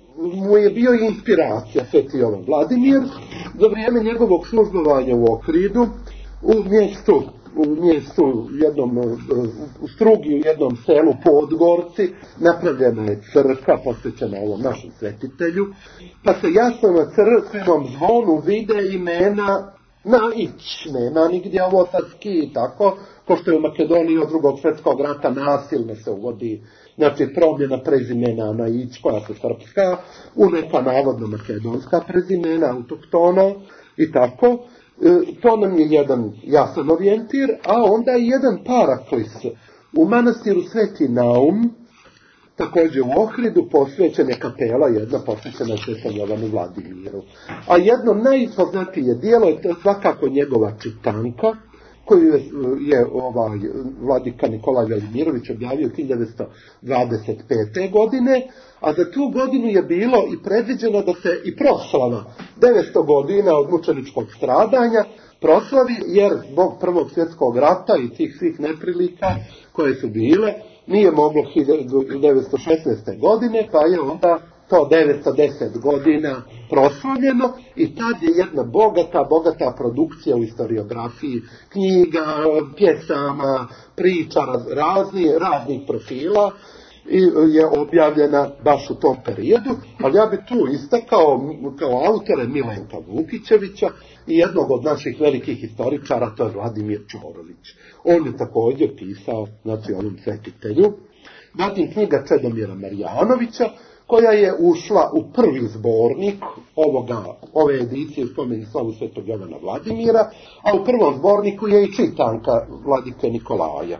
mu je bio inspiracija Sveti Jovan Vladimir za vrijeme njegovog službovanja u Ohridu, u mjestu, u mjestu jednom, u Strugi, u jednom selu Podgorci, napravljena je crkva posvećena ovom našem svetitelju, pa se jasno na crkvenom zvonu vide imena na ić, nema nigdje ovo sad ski, tako, ko što je u Makedoniji od drugog svjetskog rata nasilno se uvodi, znači promjena prezimena na ić, koja su srpska, u neka navodno makedonska prezimena, autoktona i tako. E, to nam je jedan jasan orijentir, a onda je jedan paraklis u manastiru Sveti Naum, također u Ohridu, posvećena je kapela, jedna posvećena Svetom Jovanu Vladimiru. A jedno najpoznatije dijelo je to svakako njegova čitanka, koju je, je ovaj, vladika Nikolaj Velimirović objavio hiljadu devetsto dvadeset pete. godine, a za tu godinu je bilo i predviđeno da se i proslava devetsto godina od mučeničkog stradanja proslavi, jer zbog Prvog svjetskog rata i tih svih neprilika koje su bile, nije moglo hiljadu devetsto šesnaeste. godine, pa je onda to devetsto deset godina proslavljeno i tad je jedna bogata, bogata produkcija u historiografiji, knjiga, pjesama, priča razni, raznih profila i je objavljena baš u tom periodu, ali ja bi tu istakao kao autore Milenka Vukićevića i jednog od naših velikih historičara, to je Vladimir Čorović. On je također pisao, znači, onom svetitelju. Zatim knjiga Čedomira Marjanovića, koja je ušla u prvi zbornik ovoga, ove edicije spomeni slavu Svetog Jovana Vladimira, a u prvom zborniku je i čitanka vladike Nikolaja.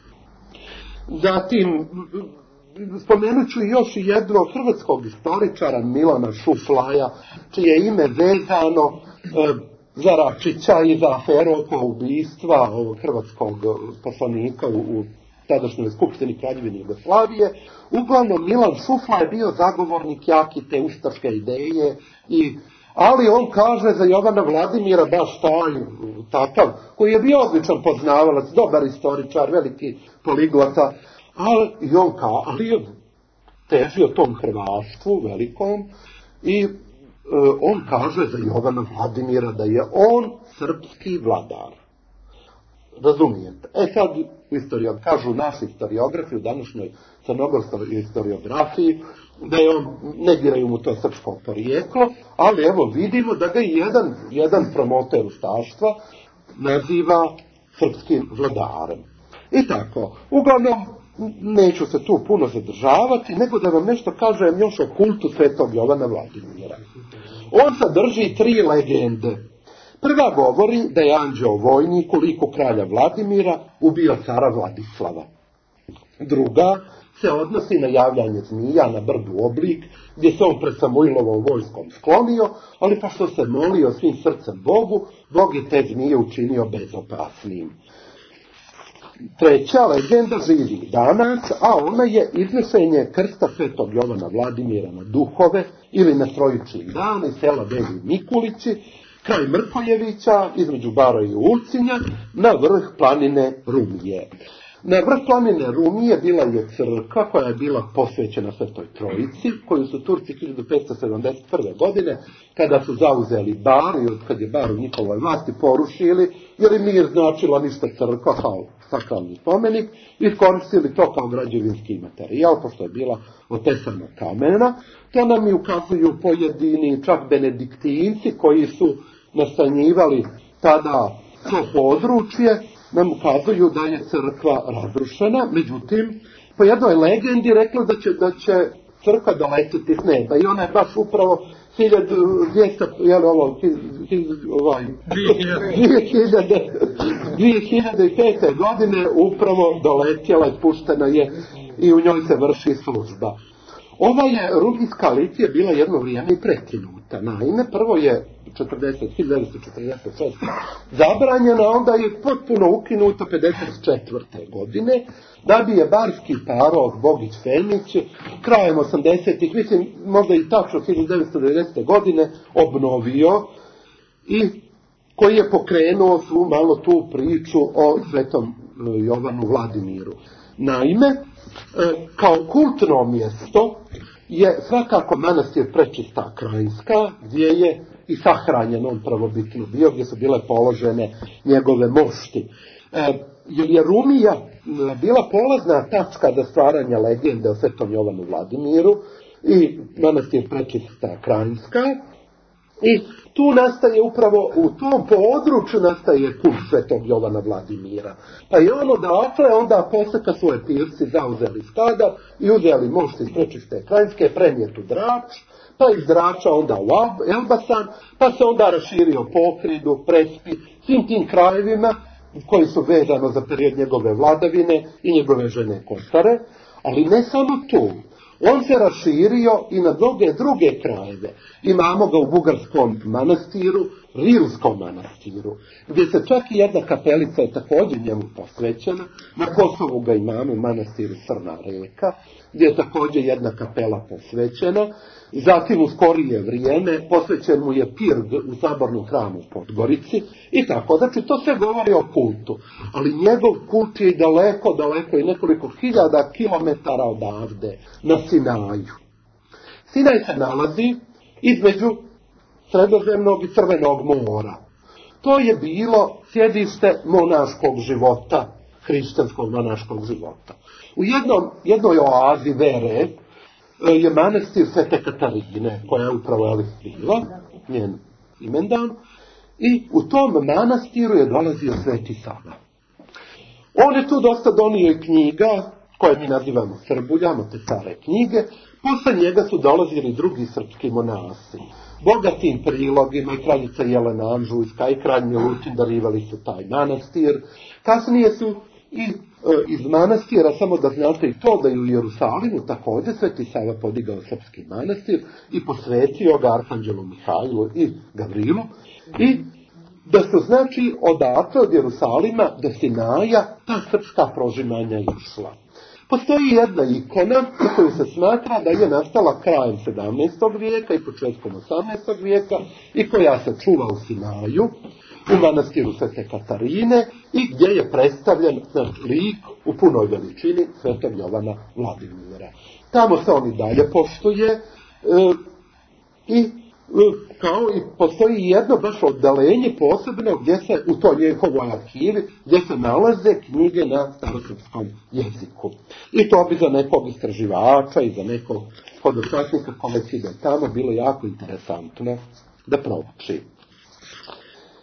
Zatim, spomenut ću još jednog hrvatskog historičara, Milana Šuflaja, čije ime vezano e, za Račića i za aferu oko ubistva ovog hrvatskog poslanika u, u tadašnjoj skupštini Kraljevine Jugoslavije. Uglavnom, Milan Šufla je bio zagovornik jaki te ustaške ideje, i, ali on kaže za Jovana Vladimira baš taj, takav, koji je bio odličan poznavalac, dobar istoričar, veliki poliglota, ali, i on kao, ali je težio tom hrvatstvu velikom i e, on kaže za Jovana Vladimira da je on srpski vladar. Razumijete? E sad, u historijom, kažu naši historiografi u današnjoj crnogorskoj historiografiji, da je on, ne diraju mu to srpsko porijeklo, ali evo vidimo da ga jedan, jedan promoter ustaštva naziva srpskim vladarem. I tako, uglavnom, neću se tu puno zadržavati, nego da vam nešto kažem još o kultu Svetog Jovana Vladimira. On sadrži tri legende. Prva govori da je anđeo vojnik u liku kralja Vladimira ubio cara Vladislava. Druga se odnosi na javljanje zmija na brdu Oblik, gdje se on pred Samuilovom vojskom sklonio, ali pošto se molio svim srcem Bogu, Bog je te zmije učinio bezopasnim. Treća legenda živi danas, a ona je iznošenje krsta Svetog Jovana Vladimira na duhove ili na Trojični dan iz sela Beli Mikulići, kraj Mrkojevića, između Bara i Ulcinja, na vrh planine Rumije. Na vrh planine Rumije bila je crkva koja je bila posvećena Svetoj Trojici, koju su Turci hiljadu petsto sedamdeset prve. godine, kada su zauzeli Bar i kad je Bar u njihovoj vlasti porušili, jer im nije značila ništa crkva kao sakralni spomenik, i koristili to kao građevinski materijal, pošto je bila otesana kamena. To nam i ukazuju pojedini čak benediktinci koji su nastanjivali tada to područje, nam ukazuju da je crkva razrušena. Međutim, po jednoj legendi rekla da će, da će crkva doletiti s neba, i ona je baš upravo dvije hiljade pete. godine upravo doletjela i puštena je i u njoj se vrši služba. Ova je rumijska litija bila jedno vrijeme i prekinuta. Naime, prvo je hiljadu devetsto četrdeset šeste. zabranjena, onda je potpuno ukinuta pedeset četvrte. godine, da bi je barski parov Bogić Fenić krajem osamdesetih, mislim možda i tačno hiljadu devetsto devedesete. godine obnovio, i koji je pokrenuo svu malo tu priču o Svetom Jovanu Vladimiru. Naime, kao kultno mjesto je svakako manastir Prečista Krajinska, gdje je i sahranjen on prvobitno bio, gdje su bile položene njegove mošti. E, jer je Rumija bila polazna tačka za stvaranje legende o Svetom Jovanu Vladimiru, i manastir Prečista Krajinska, i tu nastaje upravo, u tom području nastaje kult Svetog Jovana Vladimira. Pa je on odatle onda poseka svoje pirci zauzeli Skadar i uzeli mošt iz Prečiste Krajinske, prenijet u Drač, pa iz Drača onda u Elbasan, pa se onda raširio Pokridu, Prespi, svim tim krajevima koji su vezano za period njegove vladavine i njegove žene Kostare, ali ne samo tu. On se raširio i na mnoge druge krajeve. Imamo ga u bugarskom manastiru, Rilskom manastiru, gdje se čak i jedna kapelica je također njemu posvećena. Na Kosovu ga imamo u manastiru Crna Reka, gdje je također jedna kapela posvećena. Zatim u skorije vrijeme posvećen mu je Pirg u sabornom hramu u Podgorici i tako. Znači to sve govori o kultu, ali njegov kult je daleko, daleko i nekoliko hiljada kilometara odavde, na Sinaju. Sinaj se nalazi između Sredozemnog i Crvenog mora. To je bilo sjedište monaškog života, hrišćanskog monaškog života. U jednom, jednoj oazi vere je manastir Svete Katarine, koja je upravo ali bila, njen imendan, i u tom manastiru je dolazio Sveti Sava. On je tu dosta donio i knjiga, koje mi nazivamo Srbuljamo, te stare knjige. Posle njega su dolazili drugi srpski monasi. Bogatim prilogima i kraljica Jelena Anžujska i kralj Milutin darivali su taj manastir. Kasnije su i iz manastira, samo da znate i to, da je u Jerusalimu također Sveti Sava podigao srpski manastir i posvetio ga Arhanđelu Mihajlu i Gavrilu, i da su znači odatle od Jerusalima do Sinaja ta srpska prožimanja išla. Postoji jedna ikona koju se smatra da je nastala krajem sedamnaestog vijeka i početkom osamnaestog vijeka i koja se čuva u Sinaju, u manastiru Svete Katarine, i gdje je predstavljen lik u punoj veličini Svetog Jovana Vladimira. Tamo se on i dalje poštuje e, i e, kao i postoji jedno baš oddalenje posebno gdje se u toj njihovoj arhivi gdje se nalaze knjige na starosrpskom jeziku. I to bi za nekog istraživača i za nekog hodočasnika kome ide tamo bilo jako interesantno da prouči.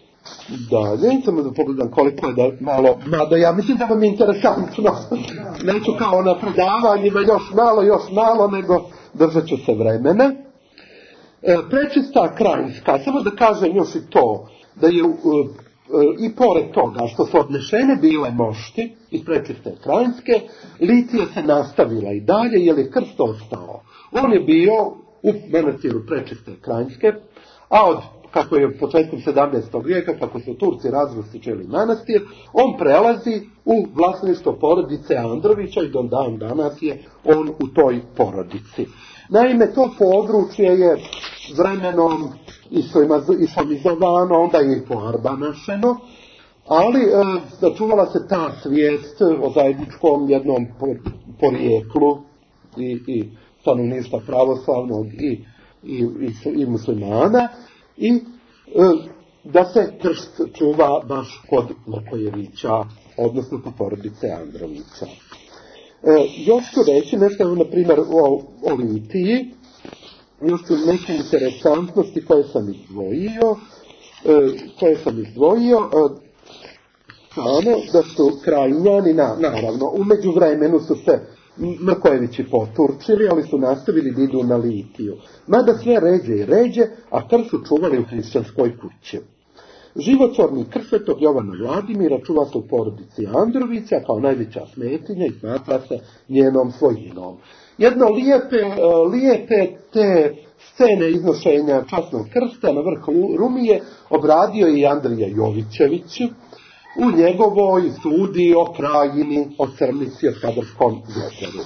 dalje, samo da pogledam koliko je da malo, mada ja mislim da vam je interesantno, neću kao na predavanjima još malo, još malo, nego držat ću se vremena. E, prečista Krajinska, samo da kažem još i to, da je uh, i pored toga što su odnešene bile mošti iz prečiste Krajinske, litija se nastavila i dalje, jer je krst ostao. On je bio u manastiru prečiste Krajinske, a od, kako je početkom sedamnaestog vijeka, kako su Turci razvlastičili manastir, on prelazi u vlasništvo porodice Androvića i do dan danas je on u toj porodici. Naime, to područje je vremenom islamizovano, onda je i poarbanašeno, ali e, začuvala se ta svijest o zajedničkom jednom porijeklu i, i stanovništva pravoslavnog i, i, i, i muslimana i e, da se krst čuva baš kod Mrkojevića, odnosno po porodice Androvića. E, još ću reći nešto, na primjer, o, o litiji, još ću neke interesantnosti koje sam izdvojio, e, koje sam izdvojio, e, samo da su Krajinjani, na, naravno, u međuvremenu su se Mrkojevići poturčili, ali su nastavili da idu na litiju. Mada sve ređe i ređe, a krst su čuvali u hrišćanskoj kući. Životvorni krst svetog Jovana Vladimira čuva se u porodici Androvića kao najveća smetinja i smatra se njenom svojinom. Jedno lijepe, lijepe te scene iznošenja časnog krsta na vrh Rumije obradio je i Andrija Jovićević u njegovoj sudi o Krajini, o Crnici, o Skadarskom jezeru.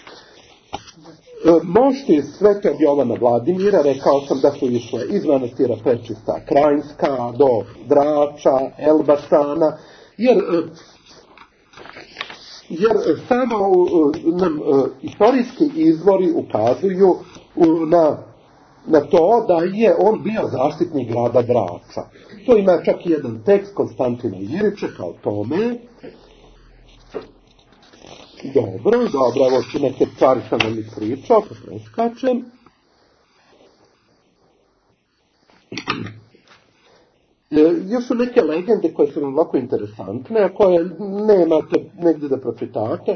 Mošti svetog Jovana Vladimira, rekao sam da su išle iz manastira Prečista Krajinska do Drača, Elbasana, jer, jer samo nam istorijski izvori ukazuju na, na to da je on bio zaštitnik grada Drača. To ima čak i jedan tekst Konstantina Jiričeka o tome. Dobro, dobro, ovo ću neke stvari sam vam i pričao, pa preskačem. E, još su neke legende koje su vam ovako interesantne, a koje nemate negdje da pročitate,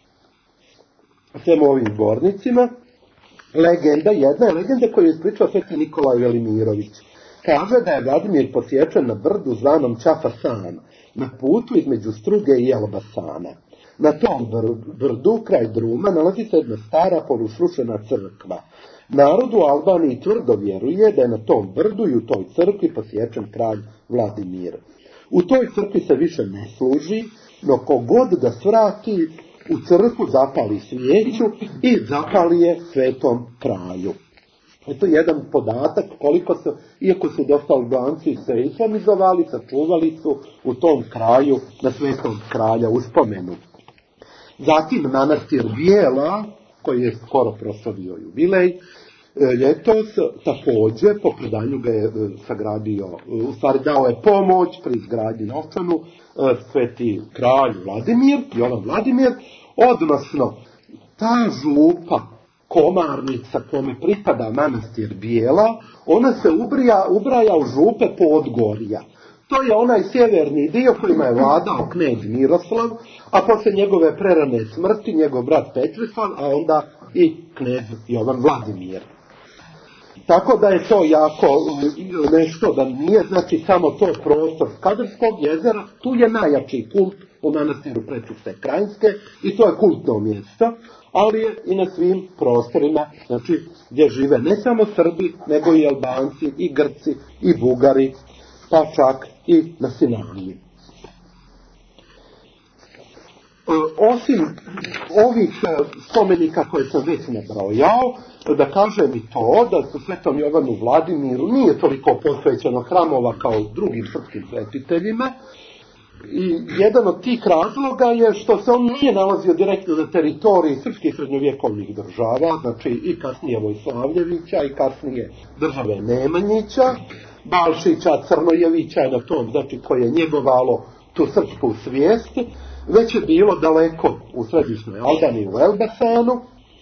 svema ovim zbornicima. Legenda, jedna je legenda koju je ispričao sveti Nikolaj Velimirović. Kaže da je Vladimir posječen na brdu zvanom Čafasan, na putu između Struge i Elbasana. Na tom brdu, kraj Druma, nalazi se jedna stara porušrušena crkva. Narod u Albaniji tvrdo vjeruje da je na tom brdu i u toj crkvi posječen kralj Vladimir. U toj crkvi se više ne služi, no kogod da svrati u crkvu zapali svijeću i zapali je svetom kralju. Eto jedan podatak koliko se, iako su dosta Albanci se islamizovali, sačuvali su u tom kraju na svetom kralja uspomenu. Zatim manastir Bijela, koji je skoro proslavio jubilej, ljetos također, po predanju ga je sagradio, u stvari dao je pomoć pri izgradnji novčanu, sveti kralj Vladimir, Jovan Vladimir, odnosno ta župa, Komarnica kome pripada manastir Bijela, ona se ubrija, ubraja u župe Podgorja. To je onaj sjeverni dio kojima je vladao knez Miroslav, a poslije njegove prerane smrti njegov brat Petrislav, a onda i knez Jovan Vladimir. Tako da je to jako nešto da nije, znači samo to prostor Skadarskog jezera, tu je najjači kult u manastiru Prečiste Krajinske i to je kultno mjesto, ali je i na svim prostorima, znači gdje žive ne samo Srbi, nego i Albanci, i Grci, i Bugari, pa čak i na Sinaju. Osim ovih spomenika koje sam već nabrojao, da kažem i to da su svetom Jovanu Vladimiru nije toliko posvećeno hramova kao drugim srpskim svetiteljima. I jedan od tih razloga je što se on nije nalazio direktno na teritoriji srpskih srednjovjekovnih država, znači i kasnije Vojslavljevića i kasnije države Nemanjića, Balšića, Crnojevića na tom, znači koje je njegovalo tu srpsku svijest, već je bilo daleko u središnjoj Albaniji, u Elbasanu,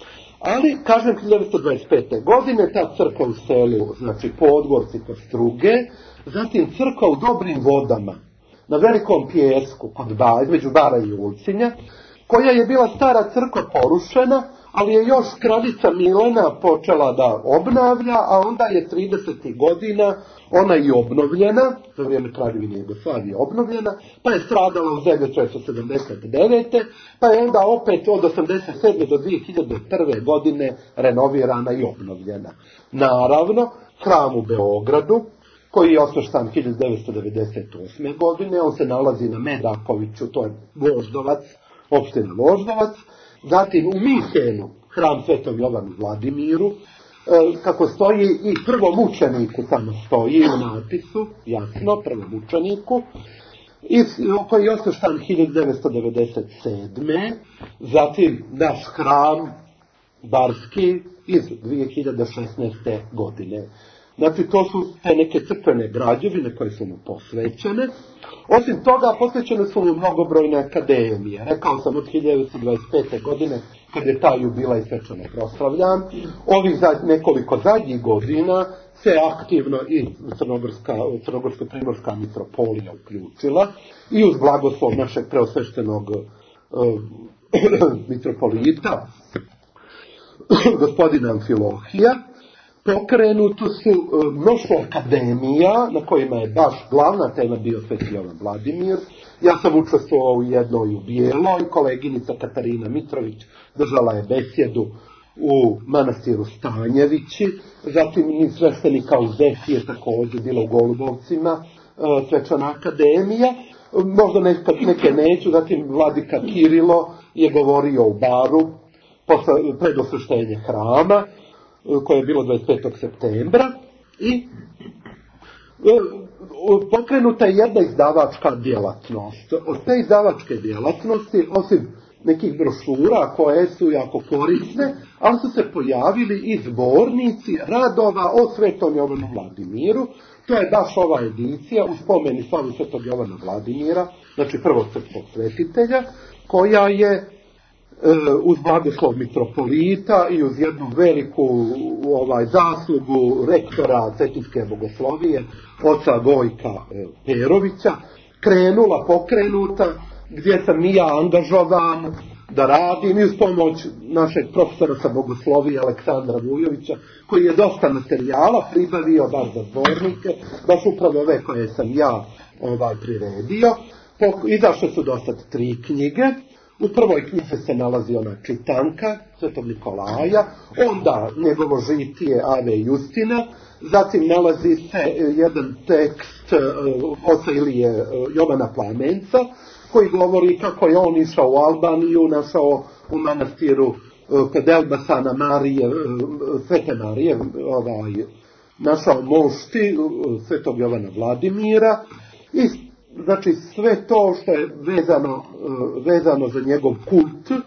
Ali, kažem, hiljadu devetsto dvadeset pete. godine ta crkva u selu, znači Podgorci kod Struge, zatim crkva u Dobrim Vodama, na Velikom Pijesku, kod ba, između Bara i Ulcinja, koja je bila stara crkva porušena, ali je još kraljica Milena počela da obnavlja, a onda je tridesetih godina ona i obnovljena, za vrijeme Kraljevine Jugoslavije obnovljena, pa je stradala u hiljadu devetsto sedamdeset devete. pa je onda opet od osamdeset sedme do dvije hiljade prve. godine renovirana i obnovljena. Naravno, hram u Beogradu, koji je osnoštan hiljadu devetsto devedeset osme. godine, on se nalazi na Medakoviću, to je Voždovac, opština Voždovac. Zatim u Minhenu, hram Svetom Jovanu Vladimiru, kako stoji i prvomučeniku tamo stoji u napisu, jasno, prvomučeniku, koji je osnoštan hiljadu devetsto devedeset sedme. Zatim naš hram Barski iz dvije hiljade šesnaeste. godine. Znači, to su te neke crkvene građevine koje su mu posvećene. Osim toga, posvećene su mu mnogobrojne akademije. Rekao sam od hiljadu devetsto dvadeset pete. godine, kad je taj jubilej svečano proslavljan. Ovih za, nekoliko zadnjih godina se aktivno i Crnogorsko-primorska mitropolija uključila i uz blagoslov našeg preosveštenog uh, mitropolita, gospodina Amfilohija, pokrenuto su mnoštvo akademija na kojima je baš glavna tema bio Sveti Jovan Vladimir. Ja sam učestvovao u jednoj u Bijeloj, koleginica Katarina Mitrović držala je besjedu u manastiru Stanjevići, zatim i sveštenika u Zeti je također bila u Golubovcima, svečana akademija, možda neke, neke neću, zatim vladika Kirilo je govorio u Baru posle, pred osveštenje hrama, koje je bilo dvadeset petog septembra i pokrenuta je jedna izdavačka djelatnost. Od te izdavačke djelatnosti, osim nekih brošura koje su jako korisne, ali su se pojavili i zbornici radova o Svetom Jovanu Vladimiru. To je baš ova edicija u spomeni slavu Svetog Jovana Vladimira, znači prvog srpskog svetitelja, koja je uz blagoslov mitropolita i uz jednu veliku ovaj, zaslugu rektora Cetinske bogoslovije, oca Gojka Perovića, krenula, pokrenuta, gdje sam i ja angažovan da radim i uz pomoć našeg profesora sa bogoslovije Aleksandra Vujovića, koji je dosta materijala pribavio baš za zbornike, baš upravo ove koje sam ja ovaj, priredio. Izašle su do sad tri knjige. U prvoj knjizi se nalazi ona čitanka Svetog Nikolaja, onda njegovo žitije Ave Justina, zatim nalazi se jedan tekst oca Ilije Jovana Plamenca, koji govori kako je on išao u Albaniju, našao u manastiru kod Elbasana Marije, Svete Marije, ovaj, našao mošti Svetog Jovana Vladimira i znači sve to što je vezano, vezano za njegov kult.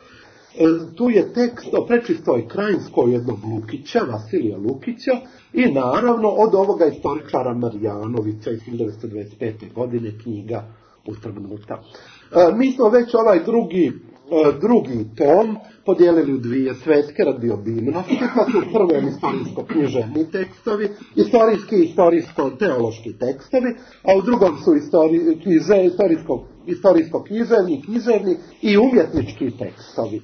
Tu je tekst o prečistoj Krajinskoj jednog Lukića, Vasilija Lukića, i naravno od ovoga istoričara Marjanovića iz hiljadu devetsto dvadeset pete. godine knjiga Ustrgnuta. Mi smo već ovaj drugi, drugi tom podijelili u dvije svetske radi obimnosti, pa su u prvom istorijsko-književni tekstovi, istorijski i istorijsko-teološki tekstovi, a u drugom su istori, knjiže, istorijsko, istorijsko-književni, književni i umjetnički tekstovi.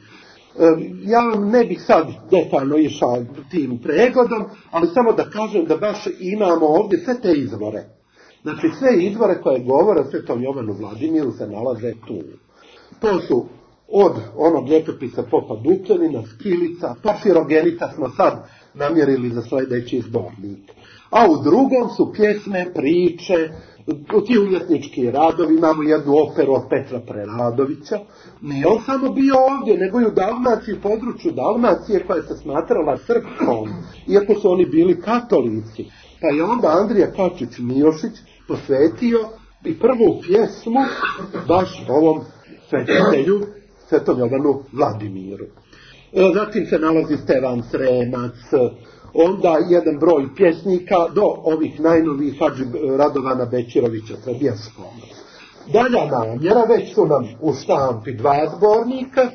Ja ne bih sad detaljno išao tim pregledom, ali samo da kažem da baš imamo ovdje sve te izvore. Znači sve izvore koje govore o Svetom Jovanu Vladimiru se nalaze tu. To su od onog ljetopisa Popa Dukljanina, Skilica, Porfirogenita smo sad namjerili za sljedeći zbornik. A u drugom su pjesme, priče, ti umjetnički radovi, imamo jednu operu od Petra Preradovića. Nije on samo bio ovdje, nego i u Dalmaciji, u području Dalmacije koja se smatrala srpskom, iako su oni bili katolici. Pa je onda Andrija Kačić-Mijošić posvetio i prvu pjesmu baš ovom svetitelju, Svetom Jovanu Vladimiru. Zatim se nalazi Stevan Sremac, onda jedan broj pjesnika do ovih najnovijih Hadži Radovana Bećirovića Srbijaskog. Dalja namjera, već su nam u štampi dva zbornika,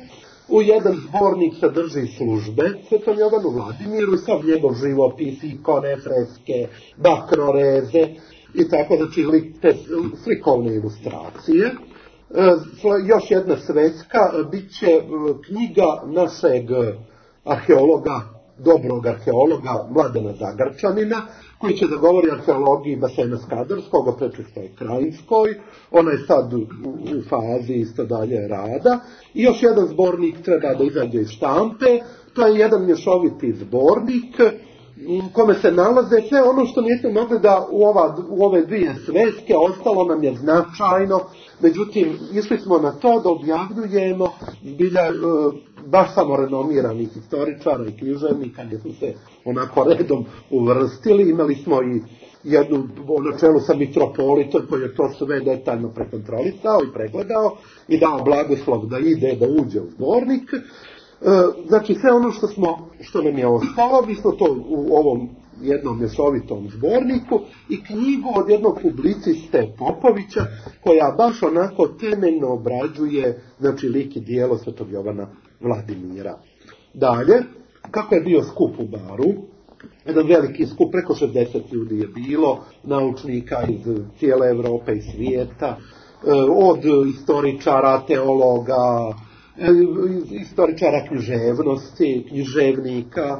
U jedan zbornik sadrži službe Svetom Jovanu Vladimiru i sav njegov živopis, ikone, freske, bakroreze i tako, znači te slikovne ilustracije. E, još jedna sveska bit će knjiga našeg arheologa, dobrog arheologa Mladena Zagarčanina, koji će da govori o arheologiji basena Skadarskog, o Prečistoj Krajinskoj. Ona je sad u, u fazi isto dalje rada. I još jedan zbornik treba da izađe iz štampe. To je jedan mješoviti zbornik u kome se nalaze sve ono što nismo mogli da u, ova, u ove dvije sveske, ostalo nam je značajno. Međutim, išli smo na to da objavljujemo bilja, e, baš samo renomiranih historičara i književnika, gdje su se onako redom uvrstili. Imali smo i jednu na čelu sa mitropolitom koji je to sve detaljno prekontrolisao i pregledao i dao blagoslov da ide, da uđe u zbornik. E, znači sve ono što, smo, što nam je ostalo, mi smo to u ovom jednom mješovitom zborniku i knjigu od jednog publiciste Popovića koja baš onako temeljno obrađuje, znači, lik i dijelo Svetog Jovana Vladimira. Dalje, kako je bio skup u Baru, jedan veliki skup, preko šezdeset ljudi je bilo, naučnika iz cijele Evrope i svijeta, od istoričara, teologa, istoričara književnosti, književnika,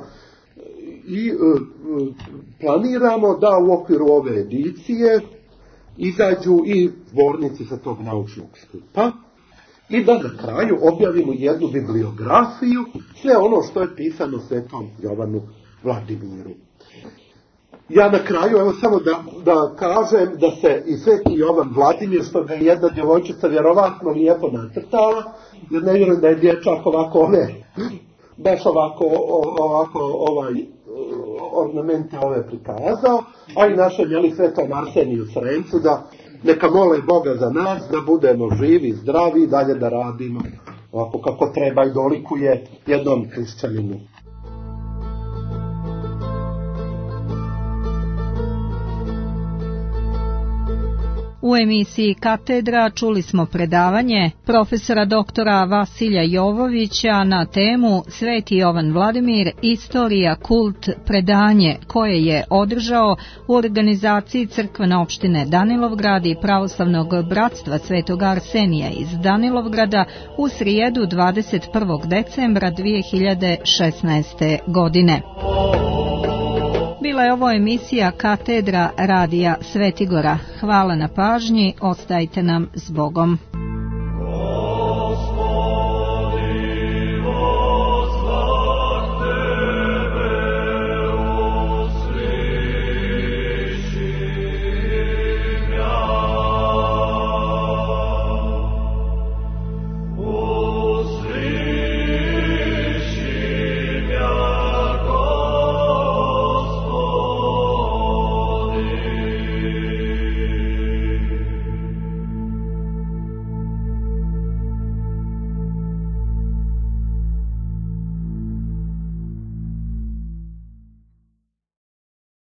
i planiramo da u okviru ove edicije izađu i zbornici sa tog naučnog skupa i da na kraju objavimo jednu bibliografiju, sve ono što je pisano Svetom Jovanu Vladimiru. Ja na kraju, evo samo da, da kažem da se i Sveti Jovan Vladimir, što ga je jedna djevojčica vjerovatno lijepo nacrtala, jer ne vjerujem da je dječak ovako ove, baš ovako, ovako ovaj, ornamente ove prikazao, a i našem, jeli, Svetom Arseniju Sremcu, da neka mole Boga za nas, da budemo živi, zdravi i dalje da radimo ovako kako treba i dolikuje jednom hrišćaninu. U emisiji Katedra čuli smo predavanje profesora doktora Vasilja Jovovića na temu Sveti Jovan Vladimir, istorija, kult, predanje, koje je održao u organizaciji crkvene opštine Danilovgrad i pravoslavnog bratstva Svetog Arsenija iz Danilovgrada u srijedu dvadeset prvog decembra dvije hiljade šesnaeste. godine. Bila je ovo emisija Katedra radija Svetigora. Hvala na pažnji, ostajte nam s Bogom.